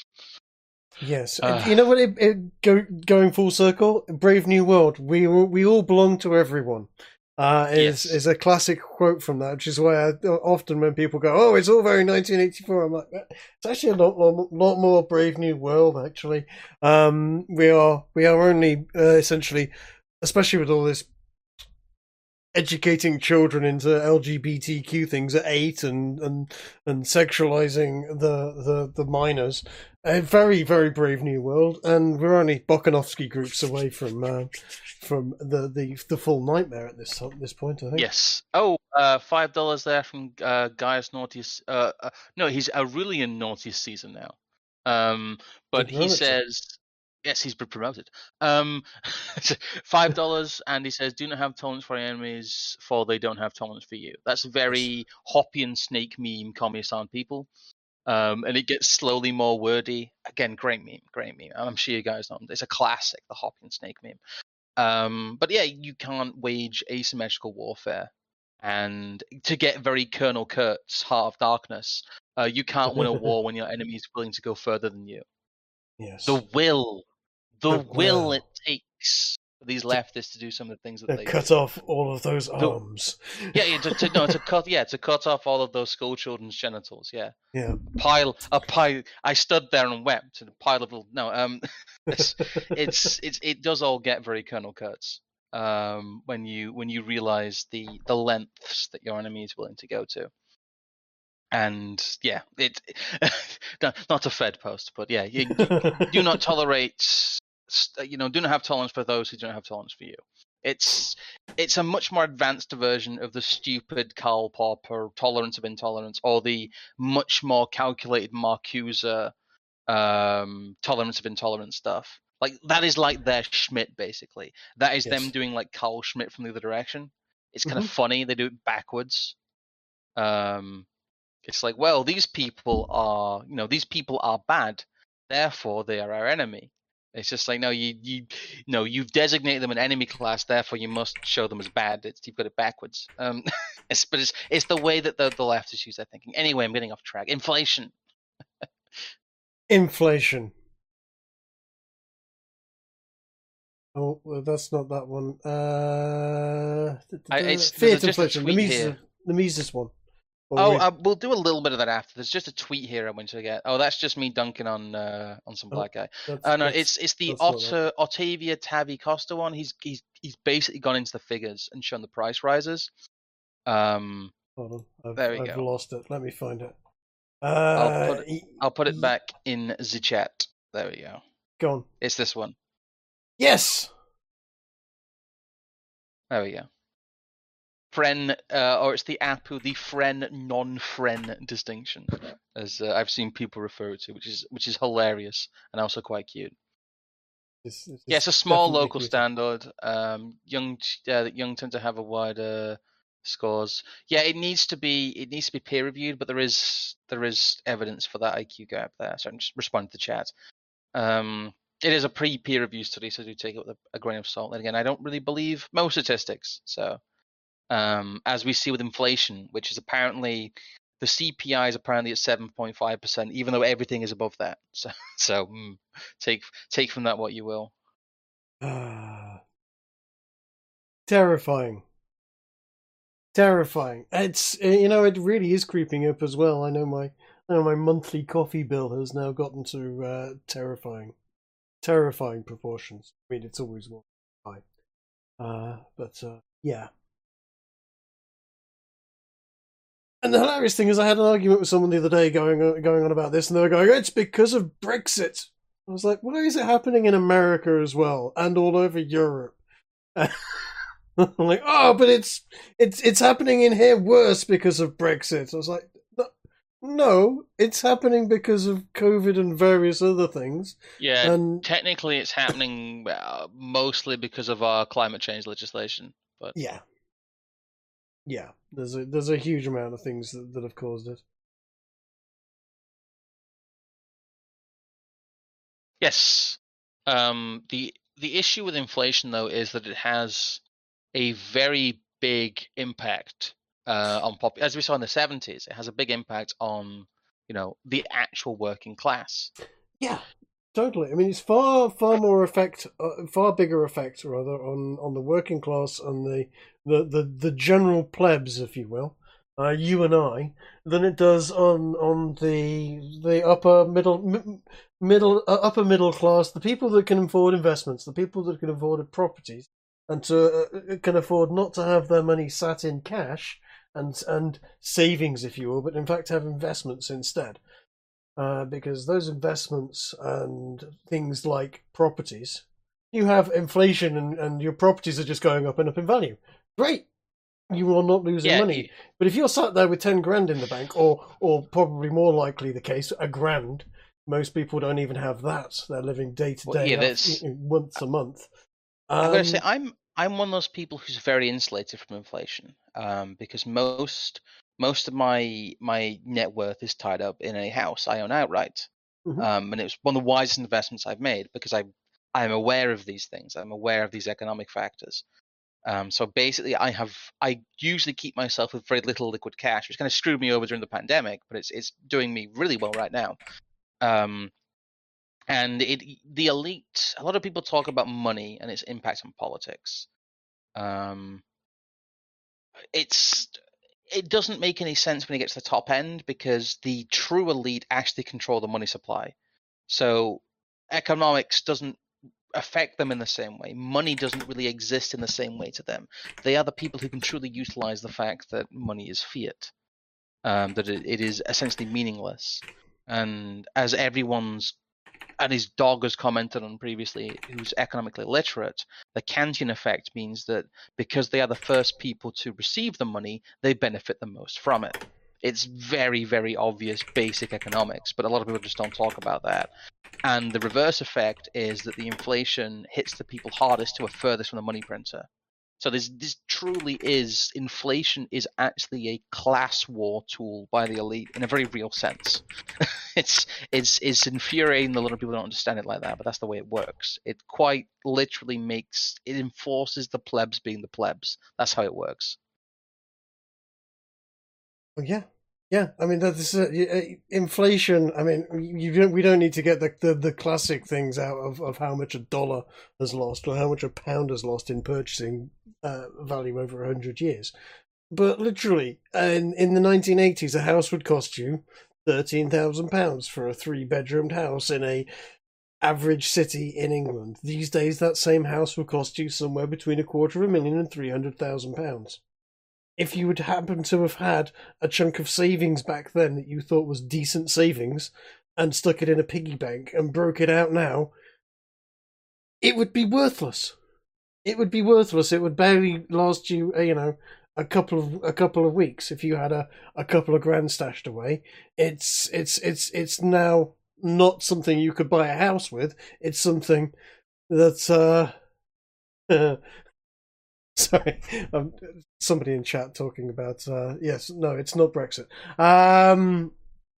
Yes, Uh, you know what? It, it, go, going full circle, Brave New World. We we all belong to everyone. Uh, is yes. is a classic quote from that, which is why I, often when people go, "Oh, it's all very nineteen eighty-four," I'm like, it's actually a lot, lot, lot more Brave New World. Actually, um, we are we are only uh, essentially, especially with all this educating children into L G B T Q things at eight and and and sexualizing the the the minors. A very very Brave New World, and we're only Bokanovsky groups away from uh, from the, the the full nightmare at this this point, I think. Yes. Oh, uh, five dollars there from uh, Gaius Naughtius. Uh, uh, no, he's Aurelian Naughtius season now. Um, but he says, yes, he's been promoted. Um, five dollars, and he says, "Do not have tolerance for your enemies, for they don't have tolerance for you." That's a very Hoppian snake meme, Komi-san people. Um, and it gets slowly more wordy. Again, great meme, great meme. I'm sure you guys know it's a classic, the Hoppian snake meme. Um, but yeah, you can't wage asymmetrical warfare. And to get very Colonel Kurtz, Heart of Darkness, uh, you can't win a war when your enemy is willing to go further than you. Yes. The will, the, The will, will. it takes for these leftists to do some of the things that they cut do. off all of those arms. Yeah, yeah, to, to no, to cut, yeah, to cut off all of those school children's genitals. Yeah, Yeah. pile, a pile. I stood there and wept. And a pile of little. No, um, it's, it's, it's, it does all get very Colonel Kurtz. Um, when you when you realize the the lengths that your enemy is willing to go to. And yeah, it not a Fed post, but yeah, you, you do not tolerate, you know, do not have tolerance for those who don't have tolerance for you. It's it's a much more advanced version of the stupid Karl Popper tolerance of intolerance, or the much more calculated Marcuse um, tolerance of intolerance stuff. Like that is like their Schmidt, basically. That is yes. them doing like Carl Schmitt from the other direction. It's kind mm-hmm. of funny. They do it backwards. Um. It's like, well, these people are, you know, these people are bad, therefore they are our enemy. It's just like, no, you, you, no, you've designated them an enemy class, therefore you must show them as bad. It's, you've got it backwards. Um, it's, but it's, it's the way that the, the leftists use their thinking. Anyway, I'm getting off track. Inflation. Inflation. Oh, well, that's not that one. Uh, I, it's, Fiat inflation. The Mises, the Mises one. Or Oh, we- uh, we'll do a little bit of that after. There's just a tweet here I want to get. Oh, that's just me dunking on uh, on some Oh, black guy. that's- Uh, no, that's- it's it's the that's not Otta, Ottavia Tavi Costa one. He's he's he's basically gone into the figures and shown the price rises. Um, Hold on, I've, There we I've go. lost it. Let me find it. Uh, I'll put y- I'll put it y- back in the chat. There we go. Go on. It's this one. Yes. There we go. Friend, uh, or it's the Apu, the friend non-friend distinction, as uh, I've seen people refer it to, which is which is hilarious and also quite cute. This- this Yeah, is it's a small definitely local cute. standard. Um, young uh, young tend to have a wider scores. Yeah, it needs to be it needs to be peer reviewed, but there is there is evidence for that I Q gap there. So I'm just responding to chat. Um, it is a pre-peer review study, so do take it with a, a grain of salt. And again, I don't really believe most statistics. So um, as we see with inflation, which is apparently the C P I is apparently at seven point five percent, even though everything is above that. So so mm, take take from that what you will. Ah. Terrifying. Terrifying. It's uh, you know it really is creeping up as well. I know my I know my monthly coffee bill has now gotten to uh, terrifying, terrifying proportions. I mean, it's always more high, uh, but uh, yeah. And the hilarious thing is, I had an argument with someone the other day going on, going on about this, and they were going, "It's because of Brexit." I was like, "Why is it happening in America as well, and all over Europe?" I'm like, "Oh, but it's it's it's happening in here worse because of Brexit." I was like, "No, no, it's happening because of COVID and various other things." Yeah, And technically it's happening uh, mostly because of our climate change legislation. But yeah, yeah, there's a there's a huge amount of things that, that have caused it. yes, um, the the issue with inflation though is that it has a very big impact uh, on pop. As we saw in the seventies, it has a big impact on you know the actual working class. Yeah, totally. I mean, it's far far more effect, uh, far bigger effect rather on, on the working class and the, the, the, the general plebs, if you will, uh, you and I, than it does on on the the upper middle m- middle uh, upper middle class, the people that can afford investments, the people that can afford properties, and to uh, can afford not to have their money sat in cash and and savings, if you will, but in fact have investments instead. Uh, because those investments and things like properties, you have inflation and, and your properties are just going up and up in value. Great, you are not losing Yeah, money. you- But if you're sat there with ten grand in the bank, or or probably more likely the case, a grand, most people don't even have that. They're living day to Well, day, yeah, off- that's- once a month. I'm going to say Um, I'm I'm one of those people who's very insulated from inflation, um, because most most of my my net worth is tied up in a house I own outright, Mhm. um, and it was one of the wisest investments I've made because I I'm aware of these things. I'm aware of these economic factors. Um, so basically, I have I usually keep myself with very little liquid cash, which kind of screwed me over during the pandemic, but it's it's doing me really well right now. Um, and it the elite, a lot of people talk about money and its impact on politics. Um, it's it doesn't make any sense when you get to the top end because the true elite actually control the money supply. So economics doesn't affect them in the same way. Money doesn't really exist in the same way to them. They are the people who can truly utilize the fact that money is fiat, um, that it, it is essentially meaningless. And as everyone's and his dog has commented on previously, who's economically literate, the Kantian effect means that because they are the first people to receive the money, they benefit the most from it. It's very, very obvious basic economics, but a lot of people just don't talk about that. And the reverse effect is that the inflation hits the people hardest who are furthest from the money printer. So this this truly is inflation is actually a class war tool by the elite in a very real sense. it's it's it's infuriating that a lot of people don't understand it like that, but that's the way it works. It quite literally makes it enforces the plebs being the plebs. That's how it works. Well, yeah, yeah. I mean, that's uh, y- uh, inflation. I mean, you don't. We don't need to get the, the, the classic things out of, of how much a dollar has lost or how much a pound has lost in purchasing uh, value over a hundred years. but literally, in in the nineteen eighties, a house would cost you thirteen thousand pounds for a three-bedroomed house in a average city in England. These days, that same house will cost you somewhere between a quarter of a million and three hundred thousand pounds. If you would happen to have had a chunk of savings back then that you thought was decent savings and stuck it in a piggy bank and broke it out now, it would be worthless. It would be worthless. It would barely last you, you know, a couple of a couple of weeks if you had a, a couple of grand stashed away. It's it's it's it's now not something you could buy a house with. It's something that's uh sorry, um, somebody in chat talking about uh yes, no, it's not Brexit. Um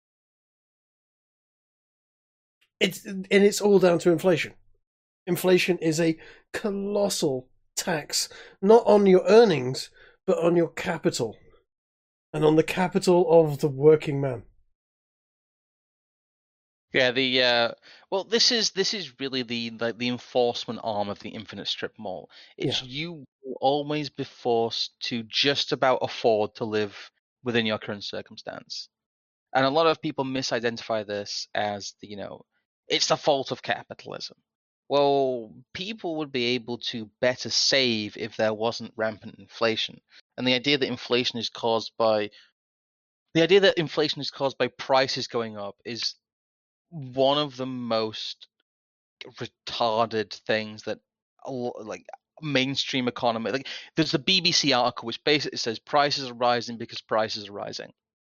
it's and it's all down to inflation. Inflation is a colossal tax, not on your earnings, but on your capital, and on the capital of the working man. Yeah, the uh, well, this is this is really the like the enforcement arm of the Infinite Strip Mall. It's Yeah. you will always be forced to just about afford to live within your current circumstance, and a lot of people misidentify this as the, you know, it's the fault of capitalism. Well, people would be able to better save if there wasn't rampant inflation, and the idea that inflation is caused by the idea that inflation is caused by prices going up is one of the most retarded things that like mainstream economy, like there's the B B C article which basically says prices are rising because prices are rising,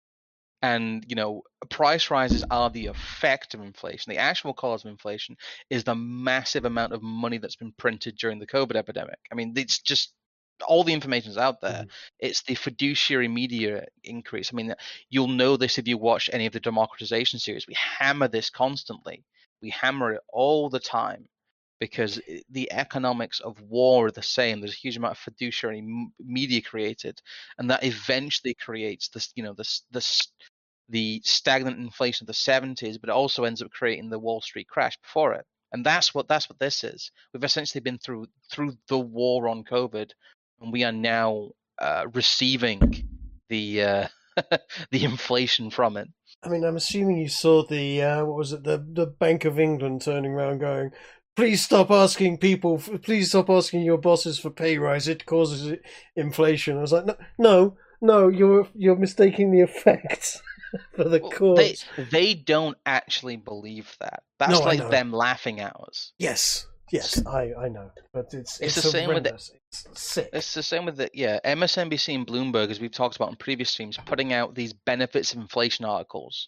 and you know, price rises are the effect of inflation. The actual cause of inflation is the massive amount of money that's been printed during the COVID epidemic. I mean, it's just all the information is out there. Mm-hmm. It's the fiduciary media increase. I mean, you'll know this if you watch any of the democratization series. We hammer this constantly. We hammer it all the time because the economics of war are the same. There's a huge amount of fiduciary media created, and that eventually creates this, you know, this this the stagnant inflation of the seventies, but it also ends up creating the Wall Street crash before it. And that's what that's what this is. We've essentially been through through the war on COVID, and we are now uh, receiving the uh, the inflation from it. I mean, I'm assuming you saw the uh, what was it, the the Bank of England turning around going, "Please stop asking people. Please stop asking your bosses for pay rise. It causes inflation." I was like, "No, no, no. You're you're mistaking the effects for the well, cause." They they don't actually believe that. That's no, like them laughing at us. Yes. Yes, I, I know, but it's it's, it's the same with it. It's sick. It's the same with the yeah M S N B C and Bloomberg, as we've talked about in previous streams, putting out these benefits of inflation articles,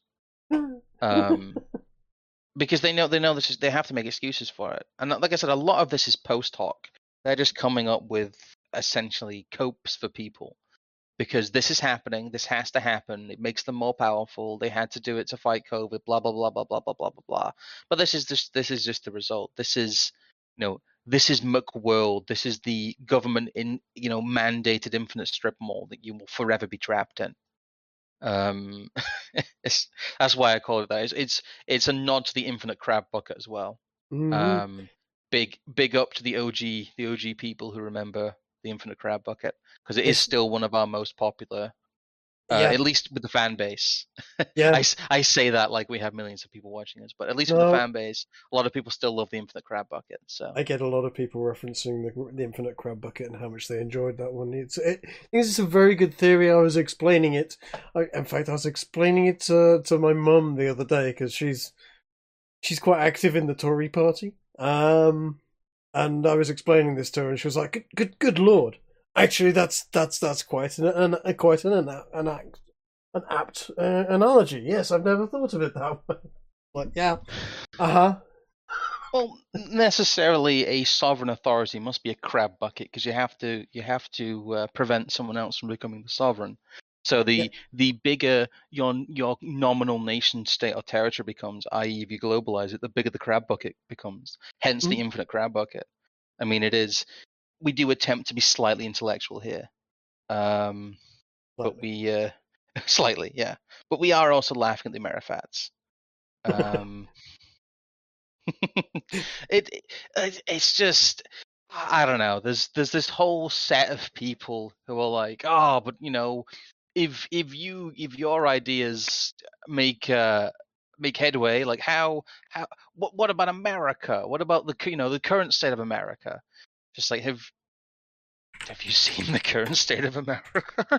um, because they know they know this is they have to make excuses for it. And like I said, a lot of this is post hoc. They're just coming up with essentially copes for people because this is happening. This has to happen. It makes them more powerful. They had to do it to fight COVID. Blah blah blah blah blah blah blah blah blah. But this is just this is just the result. This is you know. This is McWorld. This is the government in, you know, mandated infinite strip mall that you will forever be trapped in. Um, it's, that's why I call it that. It's, it's it's a nod to the infinite crab bucket as well. Mm-hmm. Um, big big up to the O G the O G people who remember the infinite crab bucket, because it is still one of our most popular. Uh, yeah. At least with the fan base. Yeah. I, I say that like we have millions of people watching us, but at least no. with the fan base, a lot of people still love the Infinite Crab Bucket. So I get a lot of people referencing the, the Infinite Crab Bucket and how much they enjoyed that one. It's it, it's a very good theory. I was explaining it. I, in fact, I was explaining it to to my mum the other day because she's she's quite active in the Tory party. Um, and I was explaining this to her, and she was like, "Good, good, good lord." Actually, that's that's that's quite an, an quite an an an, act, an apt uh, analogy. Yes, I've never thought of it that way. Like, yeah, uh huh. Well, necessarily a sovereign authority must be a crab bucket because you have to you have to uh, prevent someone else from becoming the sovereign. So the yeah. the bigger your your nominal nation, state, or territory becomes, that is, if you globalize it, the bigger the crab bucket becomes. Hence, mm-hmm. the infinite crab bucket. I mean, it is. We do attempt to be slightly intellectual here, um, but we uh, slightly, yeah. But we are also laughing at the Amerifats. Um, it, it it's just I don't know. There's there's this whole set of people who are like, oh, but you know, if if you if your ideas make uh make headway, like how how what what about America? What about the you know the current state of America? Just like have have you seen the current state of America?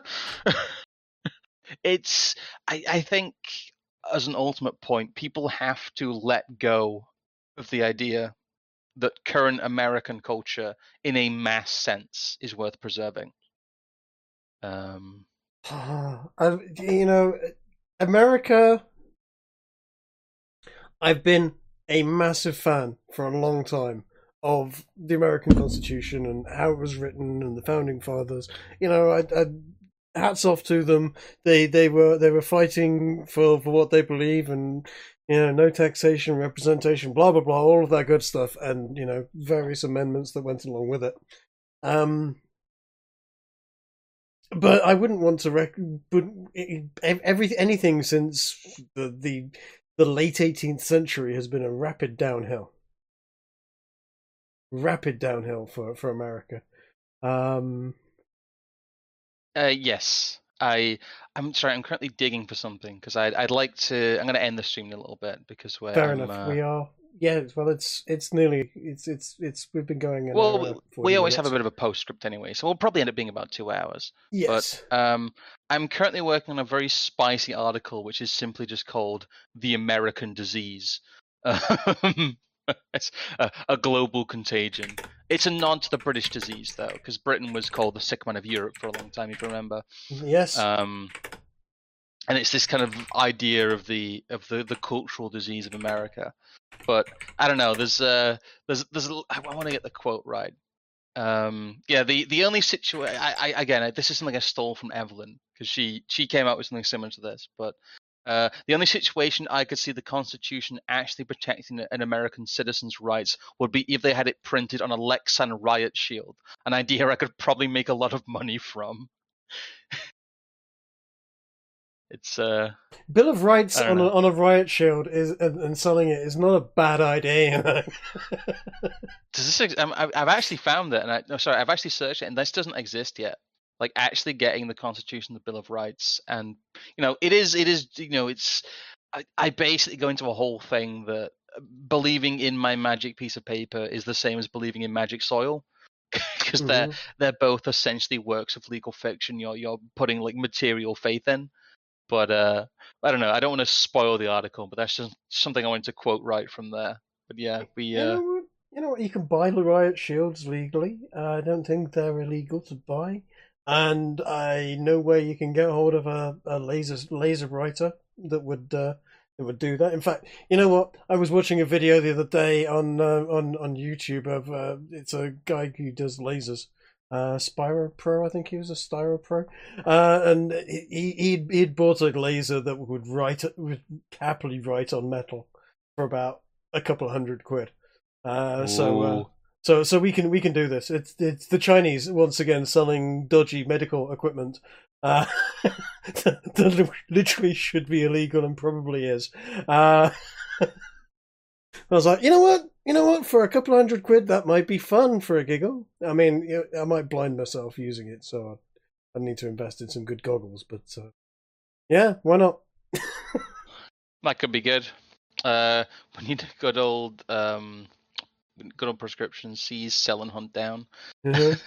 It's I I think as an ultimate point, people have to let go of the idea that current American culture, in a mass sense, is worth preserving. Um, I, you know, America. I've been a massive fan for a long time of the American Constitution and how it was written and the founding fathers. You know, I, I hats off to them. They they were they were fighting for, for what they believe, and you know, no taxation, representation, blah blah blah, all of that good stuff, and you know, various amendments that went along with it. Um, but I wouldn't want to rec- but every anything since the the the late eighteenth century has been a rapid downhill, rapid downhill for for America. Um, uh, yes, I I'm sorry. I'm currently digging for something because I'd I'd like to. I'm going to end the stream in a little bit because we're fair I'm, enough. Uh, we are. Yeah, well, it's it's nearly it's it's it's we've been going. An well, hour, we always minutes. have a bit of a postscript anyway, so we'll probably end up being about two hours. Yes. But um, I'm currently working on a very spicy article, which is simply just called "The American Disease." Um, it's a, a global contagion. It's a nod to the British disease, though, because Britain was called the sick man of Europe for a long time, if you remember. Yes. Um, and it's this kind of idea of the of the, the cultural disease of America. But I don't know. There's uh there's there's I want to get the quote right. Um, yeah, the the only situation I, I again this is something I stole from Evelyn because she she came out with something similar to this, but. Uh, the only situation I could see the Constitution actually protecting an American citizen's rights would be if they had it printed on a Lexan riot shield, an idea I could probably make a lot of money from. It's uh, Bill of Rights on know. a, on a riot shield is and, and selling it is not a bad idea. You know? Does this? Um, I've actually found it, and I no, sorry, I've actually searched it, and this doesn't exist yet. Like actually getting the Constitution, the Bill of Rights, and you know, it is, it is, you know, it's. I, I basically go into a whole thing that believing in my magic piece of paper is the same as believing in magic soil, because mm-hmm. they're they're both essentially works of legal fiction. You're you're putting like material faith in, but uh, I don't know. I don't want to spoil the article, but that's just something I wanted to quote right from there. But yeah, we. Uh, you know what? You know what? You can buy the riot shields legally. Uh, I don't think they're illegal to buy. And I know where you can get hold of a, a laser laser writer that would uh, that would do that. In fact, you know what? I was watching a video the other day on uh, on on YouTube of uh, it's a guy who does lasers, uh, Spyro Pro. I think he was a Styro Pro, uh, and he he'd, he'd bought a laser that would write would happily write on metal for about a couple of hundred quid. Uh, so. Uh, So, so we can we can do this. It's it's the Chinese once again selling dodgy medical equipment uh, that literally should be illegal and probably is. Uh, I was like, you know what, you know what, for a couple of hundred quid, that might be fun for a giggle. I mean, you know, I might blind myself using it, so I need to invest in some good goggles. But uh, yeah, why not? That could be good. Uh, we need a good old. Um... Good old prescription, seize, sell, and hunt down. Mm-hmm.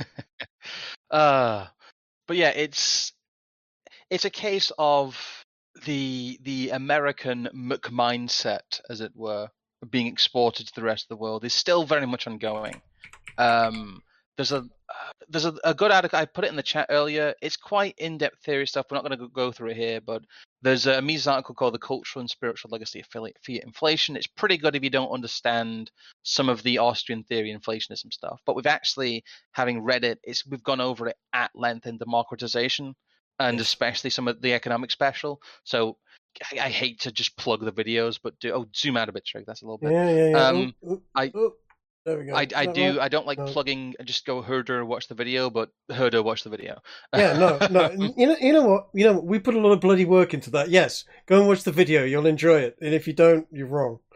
uh, but yeah, it's it's a case of the the American McMindset, as it were, being exported to the rest of the world is still very much ongoing. Um, there's a uh, there's a, a good article. I put it in the chat earlier. It's quite in-depth theory stuff. We're not going to go through it here, but there's a Mises article called "The Cultural and Spiritual Legacy of Fiat Inflation." It's pretty good if you don't understand some of the Austrian theory inflationism stuff. But we've actually, having read it, it's we've gone over it at length in Democratization, and yes. especially some of the economic special. So I, I hate to just plug the videos, but do oh zoom out a bit, Trig. That's a little bit. Yeah, yeah, yeah. Um, ooh, ooh, I. Ooh. There we go. I, I do. Right? I don't like no. plugging. Just go herder, watch the video, but herder, watch the video. Yeah, no, no. You know, you know what? You know, we put a lot of bloody work into that. Yes, go and watch the video. You'll enjoy it. And if you don't, you're wrong.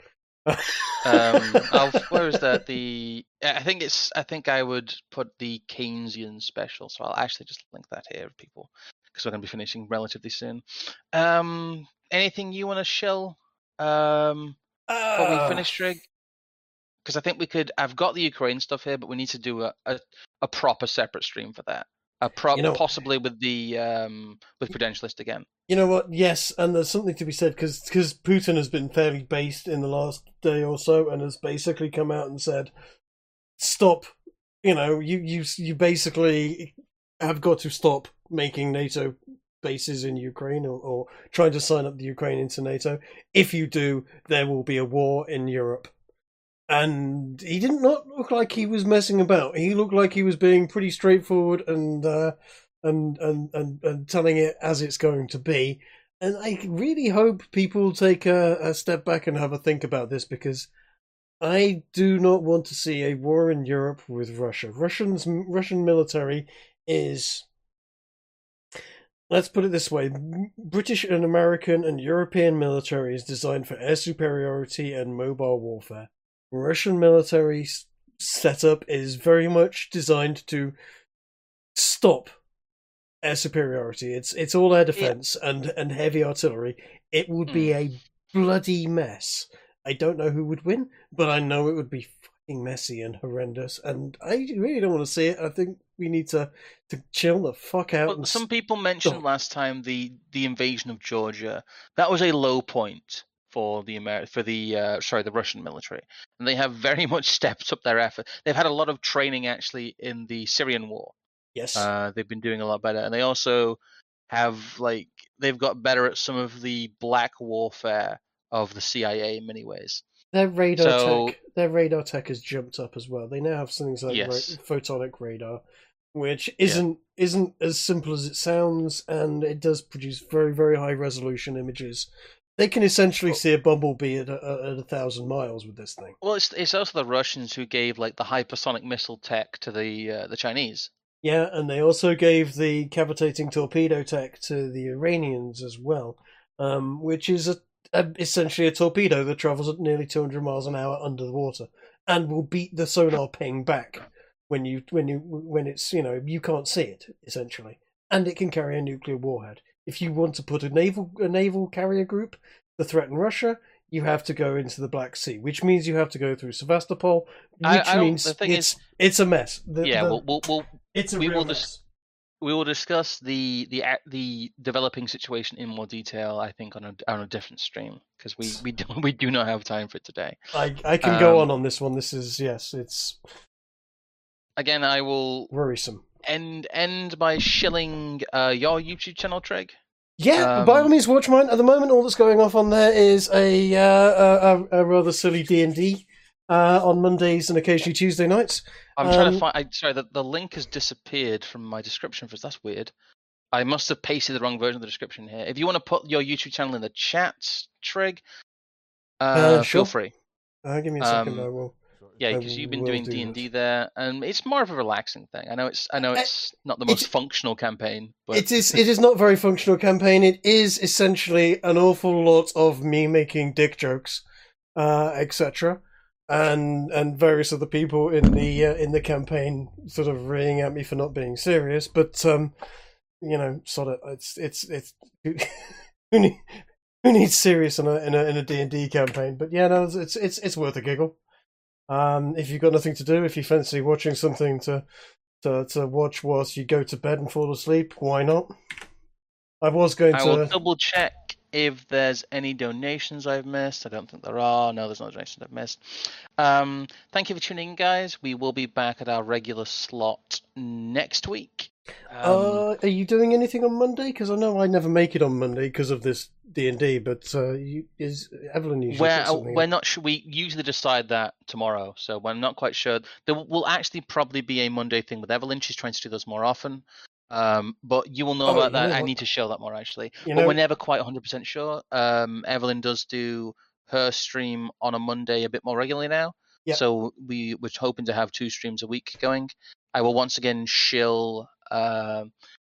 Um, I'll, where is that? The I think it's. I think I would put the Keynesian special. So I'll actually just link that here, people, because we're going to be finishing relatively soon. Um, anything you want to shill um, before we Uh, finish, Trig? Because I think we could. I've got the Ukraine stuff here, but we need to do a, a, a proper separate stream for that. A prop, You know- possibly with the um, with Prudentialist again. You know what? Yes, and there's something to be said because Putin has been fairly based in the last day or so, and has basically come out and said, "Stop! You know, you you you basically have got to stop making NATO bases in Ukraine or, or trying to sign up the Ukraine into NATO. If you do, there will be a war in Europe." And he did not look like he was messing about. He looked like he was being pretty straightforward and uh, and, and and and telling it as it's going to be. And I really hope people take a, a step back and have a think about this, because I do not want to see a war in Europe with Russia. Russians Russian military is, let's put it this way, British and American and European military is designed for air superiority and mobile warfare. Russian military setup is very much designed to stop air superiority. It's it's all air defense yeah. and, and heavy artillery. It would be mm. a bloody mess. I don't know who would win, but I know it would be fucking messy and horrendous, and I really don't want to see it. I think we need to, to chill the fuck out. Well, and some people mentioned stop. last time the, the invasion of Georgia. That was a low point for the Amer- for the uh, sorry the Russian military, and they have very much stepped up their effort. They've had a lot of training actually in the Syrian war. Yes, uh, they've been doing a lot better, and they also have like they've got better at some of the black warfare of the C I A in many ways. Their radar so, tech, their radar tech has jumped up as well. They now have things like yes. ra- photonic radar, which isn't yeah. isn't as simple as it sounds, and it does produce very very high resolution images. They can essentially well, see a bumblebee at a, at a thousand miles with this thing. Well, it's it's also the Russians who gave like the hypersonic missile tech to the uh, the Chinese. Yeah, and they also gave the cavitating torpedo tech to the Iranians as well, um, which is a, a, essentially a torpedo that travels at nearly two hundred miles an hour under the water and will beat the sonar ping back when you when you when it's you know you can't see it essentially, and it can carry a nuclear warhead. If you want to put a naval a naval carrier group to threaten Russia, you have to go into the Black Sea, which means you have to go through Sevastopol, which I, I means the thing it's is, it's a mess. The, yeah, the, we'll, we'll, we'll it's a we real will mess. Dis- we will discuss the the the developing situation in more detail. I think on a on a different stream, because we we do we do not have time for it today. I I can um, go on on this one. This is yes, it's again. I will worrisome. End end by shilling uh, your YouTube channel, Trig. Yeah, um, by all means, watch mine. At the moment, all that's going off on there is a uh, a, a rather silly D and D uh, on Mondays and occasionally Tuesday nights. I'm um, trying to find. I, sorry, the, the link has disappeared from my description for us. That's weird. I must have pasted the wrong version of the description here. If you want to put your YouTube channel in the chat, Trig, uh, uh, sure. feel free. Uh, give me a second. Um, I will. Yeah, because you've been doing D and D there, and it's more of a relaxing thing. I know it's. I know it's uh, not the most functional campaign, but it is. It is not a very functional campaign. It is essentially an awful lot of me making dick jokes, uh, et cetera, and and various other people in the uh, in the campaign sort of raying at me for not being serious. But um, you know, sort of, it's it's it's who, need, who needs serious in a in a in a D and D campaign? But yeah, no, it's it's it's worth a giggle. Um, if you've got nothing to do, if you fancy watching something to, to to watch whilst you go to bed and fall asleep, why not? I was going I to... I will double check if there's any donations I've missed. I don't think there are. No, there's no donations I've missed. Um, thank you for tuning in, guys. We will be back at our regular slot next week. Um, uh, are you doing anything on Monday? Because I know I never make it on Monday because of this D and D, but uh, you, is Evelyn usually we're, something we're not sure. We usually decide that tomorrow, so we're not quite sure. There will actually probably be a Monday thing with Evelyn. She's trying to do those more often, um, but you will know oh, about that. I need to show that more actually, you but know, we're never quite one hundred percent sure. Um, Evelyn does do her stream on a Monday a bit more regularly now, yep. So we were hoping to have two streams a week going. I will once again shill uh,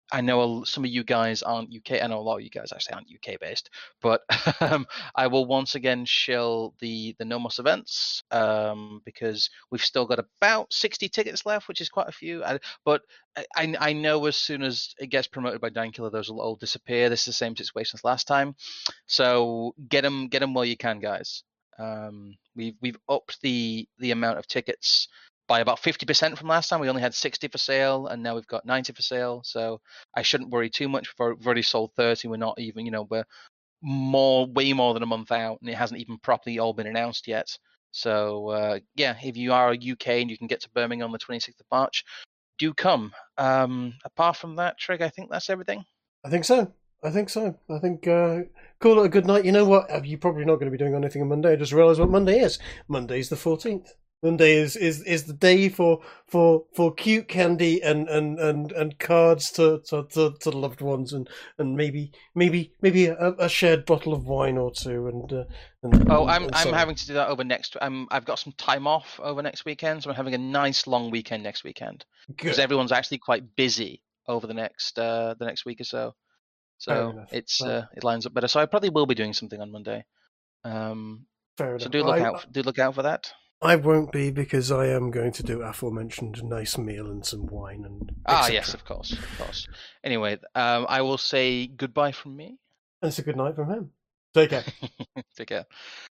I know some of you guys aren't U K. I know a lot of you guys actually aren't U K based, but um, I will once again shill the the Nomos events um, because we've still got about sixty tickets left, which is quite a few. I, but I, I know as soon as it gets promoted by Dankiller, those will all disappear. This is the same situation as last time, so get them get them while you can, guys. Um, we've we've upped the the amount of tickets by about fifty percent from last time. We only had sixty for sale, and now we've got ninety for sale. So I shouldn't worry too much. We've already sold thirty. We're not even, you know, we're more, way more than a month out, and it hasn't even properly all been announced yet. So uh, yeah, if you are U K and you can get to Birmingham on the twenty-sixth of March, do come. Um, apart from that, Trig, I think that's everything. I think so. I think so. I think uh, call it a good night. You know what? You're probably not going to be doing anything on Monday. I just realised what Monday is. Monday's the fourteenth. Monday is, is, is the day for for, for cute candy and, and, and, and cards to, to, to, to loved ones and, and maybe maybe maybe a, a shared bottle of wine or two and, uh, and oh and, I'm and I'm so having to do that over next. I'm I've got some time off over next weekend, so I'm having a nice long weekend next weekend because everyone's actually quite busy over the next uh, the next week or so. So it's well, uh, it lines up better. So I probably will be doing something on Monday. Um, fair enough. So do look I, out do look out for that. I won't be because I am going to do aforementioned nice meal and some wine and ah et cetera. Yes, of course, of course. Anyway, um, I will say goodbye from me. And it's a good night from him. Take care. Take care.